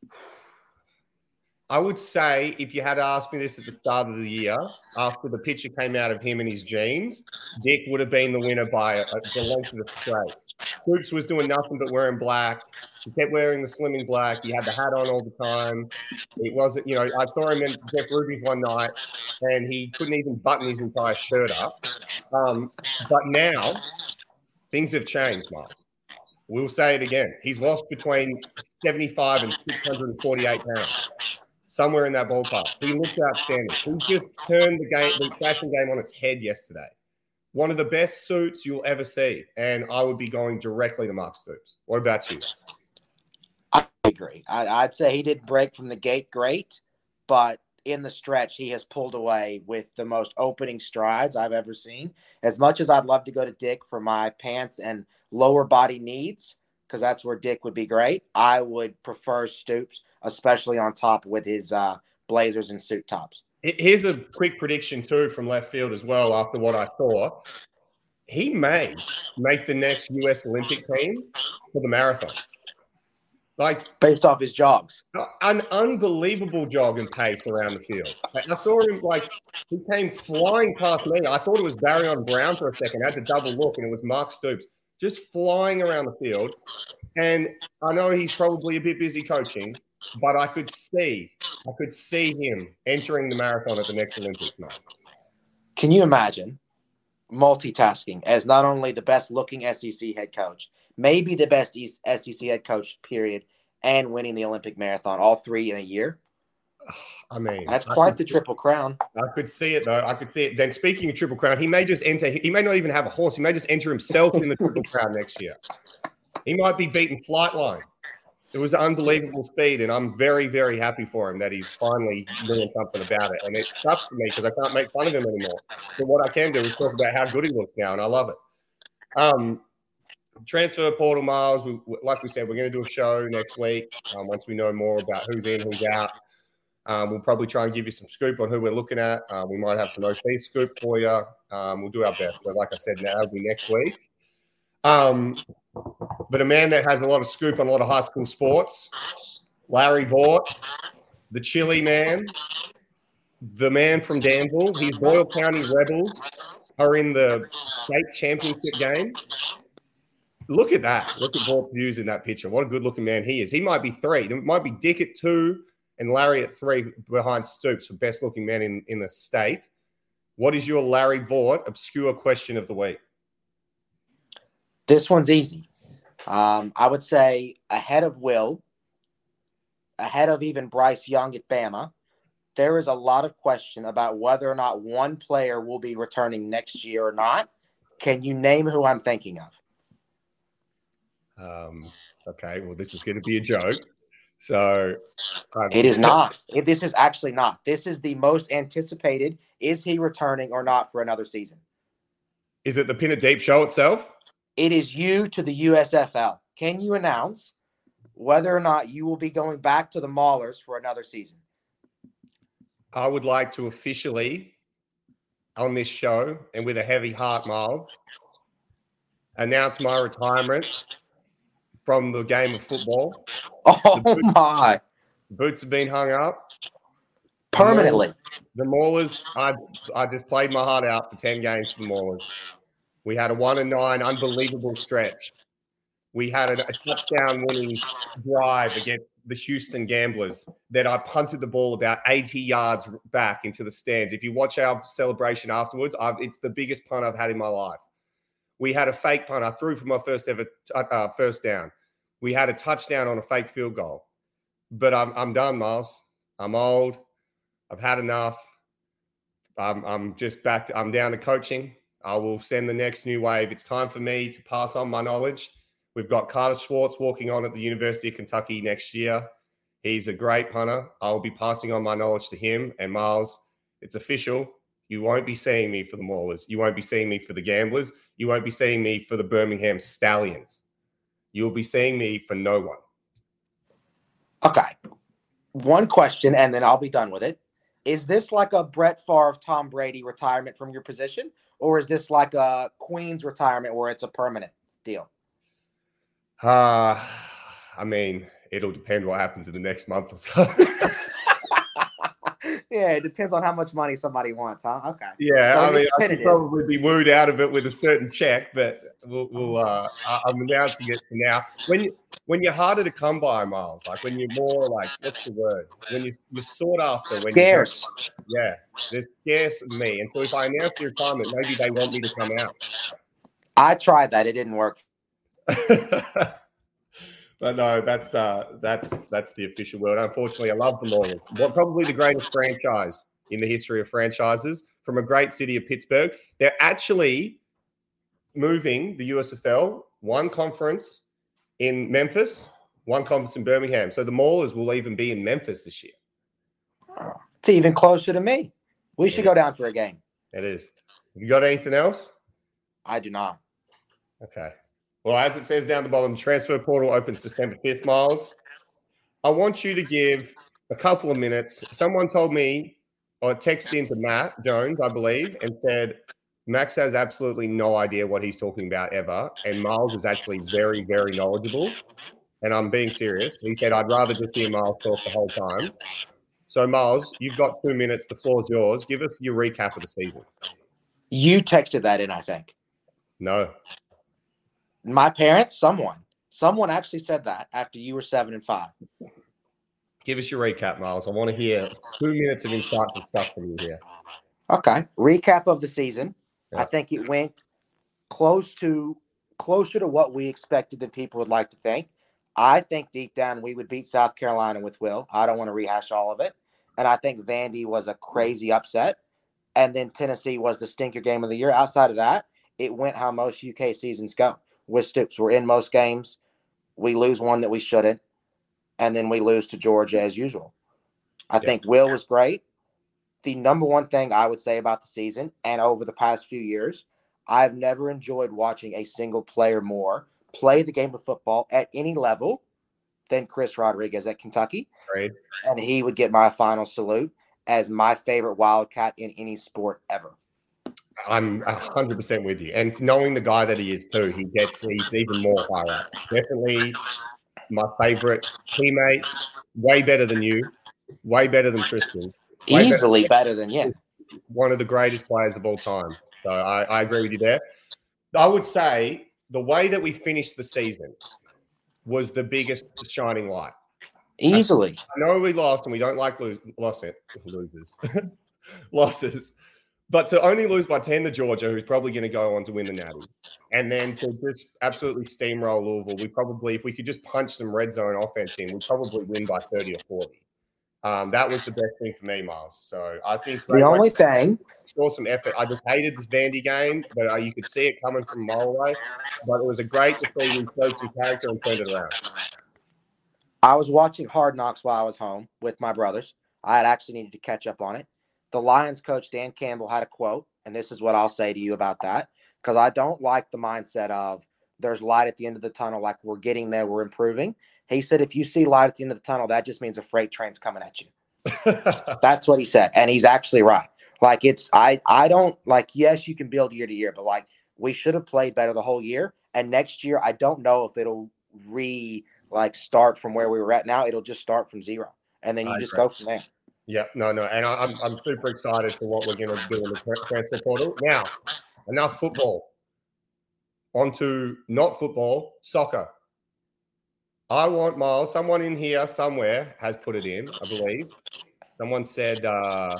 I would say if you had asked me this at the start of the year, after the picture came out of him in his jeans, Dick would have been the winner by a, a, the length of the straight. Stoops was doing nothing but wearing black. He kept wearing the slimming black. He had the hat on all the time. It wasn't, you know, I saw him in Jeff Ruby's one night, and he couldn't even button his entire shirt up. Um, but now, things have changed, Mark. We'll say it again. He's lost between seventy-five and six hundred forty-eight pounds. Somewhere in that ballpark. He looked outstanding. He just turned the game, the fashion game on its head yesterday. one of the best suits you'll ever see. And I would be going directly to Mark Stoops. What about you? I agree. I, I'd say he didn't break from the gate great, but in the stretch, he has pulled away with the most opening strides I've ever seen. As much as I'd love to go to Dick for my pants and lower body needs, because that's where Dick would be great, I would prefer Stoops, especially on top with his uh, blazers and suit tops. Here's a quick prediction, too, from left field as well after what I saw. He may make the next U S Olympic team for the marathon. Like, based off his jogs. An unbelievable jog and pace around the field. I saw him, like, he came flying past me. I thought it was Barrion Brown for a second. I had to double look, and it was Mark Stoops just flying around the field. And I know he's probably a bit busy coaching, but I could see, I could see him entering the marathon at the next Olympics, mate. Can you imagine multitasking as not only the best-looking S E C head coach, maybe the best S E C head coach, period, and winning the Olympic marathon, all three in a year? I mean, that's I quite could, the Triple Crown. I could see it, though. I could see it. Then speaking of Triple Crown, he may just enter. He may not even have a horse. He may just enter himself in the Triple Crown next year. He might be beating Flightline. It was unbelievable speed, and I'm very, very happy for him that he's finally doing something about it. And it sucks for me because I can't make fun of him anymore. But what I can do is talk about how good he looks now, and I love it. Um, transfer portal, Miles. We, like we said, we're going to do a show next week um, once we know more about who's in, who's out. Um, we'll probably try and give you some scoop on who we're looking at. Uh, we might have some O C scoop for you. Um, we'll do our best. But like I said, now it'll be next week. Um, but a man that has a lot of scoop on a lot of high school sports, Larry Vaught, the Chili man, the man from Danville. His Boyle County Rebels are in the state championship game. Look at that. Look at Vaught's views in that picture. What a good-looking man he is. He might be three. There might be Dick at two and Larry at three behind Stoops for best-looking man in, in the state. What is your Larry Vaught obscure question of the week? This one's easy. Um, I would say ahead of Will, ahead of even Bryce Young at Bama, there is a lot of question about whether or not one player will be returning next year or not. Can you name who I'm thinking of? Um, okay, well, this is going to be a joke. So um, it is not. It, this is actually not. This is the most anticipated. Is he returning or not for another season? Is it the Pin It Deep show itself? It is you to the U S F L. Can you announce whether or not you will be going back to the Maulers for another season? I would like to officially, on this show, and with a heavy heart, Miles, announce my retirement from the game of football. Oh, the boots, my. The boots have been hung up. Permanently. The Maulers, I, I just played my heart out for ten games for the Maulers. We had a one and nine unbelievable stretch. We had a, a touchdown winning drive against the Houston Gamblers that I punted the ball about eighty yards back into the stands. If you watch our celebration afterwards, I've, it's the biggest punt I've had in my life. We had a fake punt. I threw for my first ever uh, first down. We had a touchdown on a fake field goal. But I'm I'm done, Miles. I'm old. I've had enough. I'm I'm just back to, I'm down to coaching. I will send the next new wave. It's time for me to pass on my knowledge. We've got Carter Schwartz walking on at the University of Kentucky next year. He's a great punter. I'll be passing on my knowledge to him. And Miles, it's official. You won't be seeing me for the Maulers. You won't be seeing me for the Gamblers. You won't be seeing me for the Birmingham Stallions. You'll be seeing me for no one. Okay. One question, and then I'll be done with it. Is this like a Brett Favre, Tom Brady retirement from your position? Or is this like a Queen's retirement where it's a permanent deal? Uh, I mean, it'll depend what happens in the next month or so. Yeah, it depends on how much money somebody wants, huh? Okay. Yeah, so I mean, I could probably be wooed out of it with a certain check, but we'll, we'll uh, I'm announcing it for now. When you when you're harder to come by, Miles, like when you're more like, what's the word? When you, you're sought after. When scarce. You're, yeah, they're scarce of me. And so if I announce the retirement, maybe they want me to come out. I tried that. It didn't work. But no, that's uh, that's that's the official word. Unfortunately, I love them all. Well, probably the greatest franchise in the history of franchises from a great city of Pittsburgh. They're actually moving the U S F L, one conference in Memphis, one conference in Birmingham. So the Maulers will even be in Memphis this year. It's even closer to me. We should Yeah. go down for a game. It is. You got anything else? I do not. Okay. Well, as it says down the bottom, transfer portal opens December fifth, Miles. I want you to give a couple of minutes. Someone told me, or texted into Matt Jones, I believe, and said, Max has absolutely no idea what he's talking about ever. And Miles is actually very, very knowledgeable. And I'm being serious. He said, I'd rather just hear Miles talk the whole time. So, Miles, you've got two minutes. The floor's yours. Give us your recap of the season. You texted that in, I think. No. My parents, someone. Someone actually said that after you were seven and five. Give us your recap, Miles. I want to hear two minutes of insightful stuff from you here. Okay. Recap of the season. Yeah. I think it went close to closer to what we expected than people would like to think. I think deep down we would beat South Carolina with Will. I don't want to rehash all of it. And I think Vandy was a crazy upset. And then Tennessee was the stinker game of the year. Outside of that, it went how most U K seasons go. With Stoops, we're in most games. We lose one that we shouldn't. And then we lose to Georgia as usual. I Yeah. think Will was great. The number one thing I would say about the season and over the past few years, I've never enjoyed watching a single player more play the game of football at any level than Chris Rodriguez at Kentucky. Great. And he would get my final salute as my favorite Wildcat in any sport ever. I'm one hundred percent with you. And knowing the guy that he is too, he gets he's even more high up. Definitely my favorite teammate. Way better than you. Way better than Tristan. Way Easily better, better than you. One of the greatest players of all time. So I, I agree with you there. I would say the way that we finished the season was the biggest shining light. Easily. I know we lost and we don't like lose, lost it, losers. losses. But to only lose by ten to Georgia, who's probably going to go on to win the Natty, and then to just absolutely steamroll Louisville, we probably, if we could just punch some red zone offense in, we'd probably win by thirty or forty. Um, that was the best thing for me, Miles. So I think The only thing, saw some effort. I just hated this Vandy game, but uh, you could see it coming from a mile away. But it was a great to see we showed some character and turned it around. I was watching Hard Knocks while I was home with my brothers. I had actually needed to catch up on it. The Lions coach, Dan Campbell, had a quote, and this is what I'll say to you about that, because I don't like the mindset of there's light at the end of the tunnel, like we're getting there, we're improving. He said, if you see light at the end of the tunnel, that just means a freight train's coming at you. That's what he said, and he's actually right. Like, it's I I don't, like, yes, you can build year to year, but, like, we should have played better the whole year, and next year I don't know if it'll re, like, start from where we were at now. It'll just start from zero, and then you I just agree. go from there. Yeah, no, no. And I, I'm, I'm super excited for what we're going to do in the transfer portal. Now, enough football. On to not football, soccer. I want, Miles, someone in here somewhere has put it in, I believe. Someone said, uh,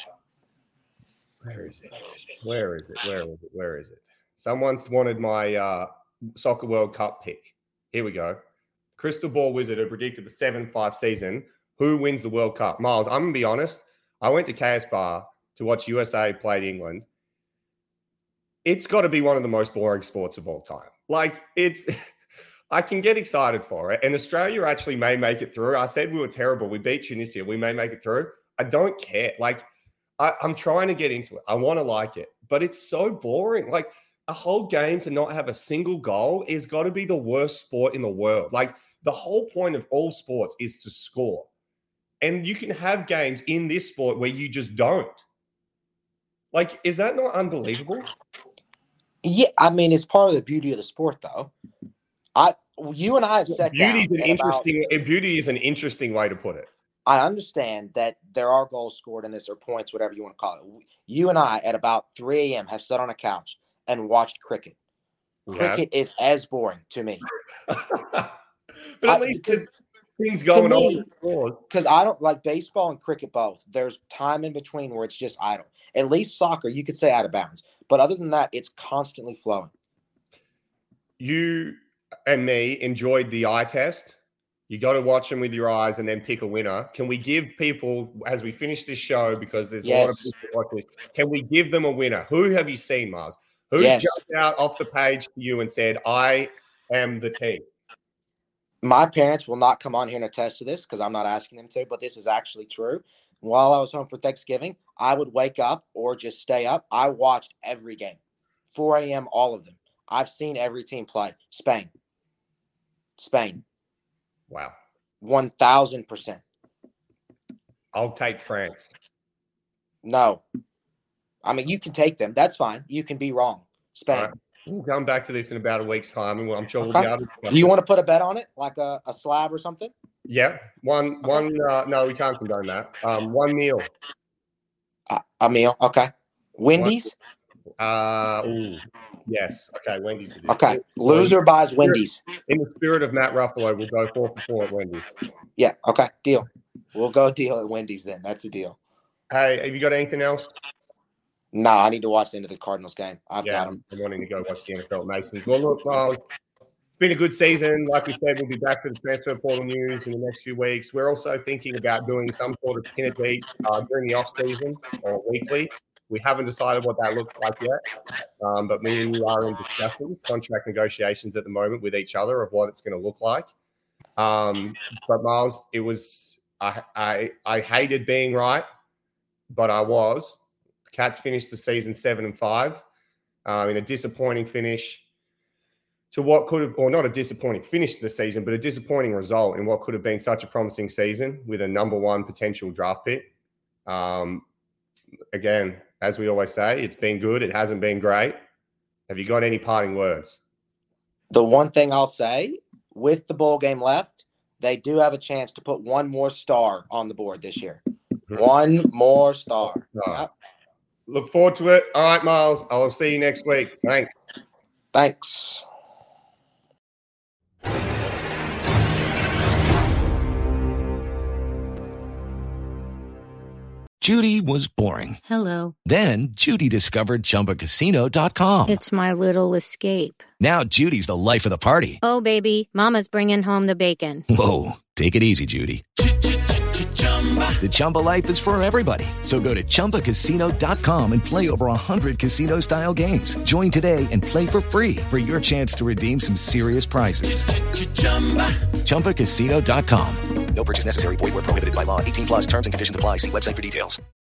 where is it? Where is it? Where is it? Where is it? Someone's wanted my uh, Soccer World Cup pick. Here we go. Crystal Ball Wizard who predicted the seven five season. Who wins the World Cup? Miles, I'm going to be honest. I went to K S Bar to watch U S A play England. It's got to be one of the most boring sports of all time. Like, it's – I can get excited for it. And Australia actually may make it through. I said we were terrible. We beat Tunisia. We may make it through. I don't care. Like, I, I'm trying to get into it. I want to like it. But it's so boring. Like, a whole game to not have a single goal is got to be the worst sport in the world. Like, the whole point of all sports is to score. And you can have games in this sport where you just don't. Like, is that not unbelievable? Yeah, I mean, it's part of the beauty of the sport, though. I, you and I have sat down. Beauty is an and about- interesting. Beauty is an interesting way to put it. I understand that there are goals scored in this or points, whatever you want to call it. You and I, at about three a.m., have sat on a couch and watched cricket. Yeah. Cricket is as boring to me. But at I- least because- there's things going to on. me, in the sport. Because I don't like baseball and cricket both. There's time in between where it's just idle. At least soccer, you could say out of bounds. But other than that, it's constantly flowing. You and me enjoyed the eye test. You got to watch them with your eyes and then pick a winner. Can we give people, as we finish this show, because there's a lot of Yes. people watch this, can we give them a winner? Who have you seen, Mars? Who Yes. jumped out off the page to you and said, I am the team? My parents will not come on here and attest to this because I'm not asking them to, but this is actually true. While I was home for Thanksgiving, I would wake up or just stay up. I watched every game, four a.m., all of them. I've seen every team play. Spain. Spain. Wow. one thousand percent. I'll take France. No. I mean, you can take them. That's fine. You can be wrong. Spain. All right. We'll come back to this in about a week's time, and I'm sure Okay. we'll be able to. Do you want to put a bet on it, like a, a slab or something? Yeah. One, Okay. one, uh, no, we can't condone that. Um, one meal. Uh, a meal. Okay. Wendy's? Uh, ooh, yes. Okay, Wendy's. the deal. Okay. Loser buys Wendy's. In the spirit of Matt Ruffalo, we'll go four for four at Wendy's. Yeah. Okay. Deal. We'll go deal at Wendy's then. That's a deal. Hey, have you got anything else? No, I need to watch the end of the Cardinals game. I've Yeah, got them. I'm wanting to go watch the N F L at Masons. Well, look, Miles, it's been a good season. Like we said, we'll be back to the transfer portal news in the next few weeks. We're also thinking about doing some sort of pin it beat uh, during the off season or weekly. We haven't decided what that looks like yet, um, but me and you are in discussions, contract negotiations at the moment with each other of what it's going to look like. Um, but Miles, it was I, I I hated being right, but I was. Cats finished the season seven and five um, in a disappointing finish to what could have, or not a disappointing finish to the season, but a disappointing result in what could have been such a promising season with a number one potential draft pick. Um, again, as we always say, it's been good. It hasn't been great. Have you got any parting words? The one thing I'll say, with the bowl game left, they do have a chance to put one more star on the board this year. Mhm. One more star. Oh. Yep. Look forward to it. All right, Miles. I'll see you next week. Thanks. Thanks. Judy was boring. Hello. Then Judy discovered Chumba Casino dot com. It's my little escape. Now Judy's the life of the party. Oh, baby, mama's bringing home the bacon. Whoa, take it easy, Judy. The Chumba life is for everybody. So go to Chumba Casino dot com and play over one hundred casino-style games. Join today and play for free for your chance to redeem some serious prizes. Chumba Casino dot com. No purchase necessary. Void where prohibited by law. eighteen plus terms and conditions apply. See website for details.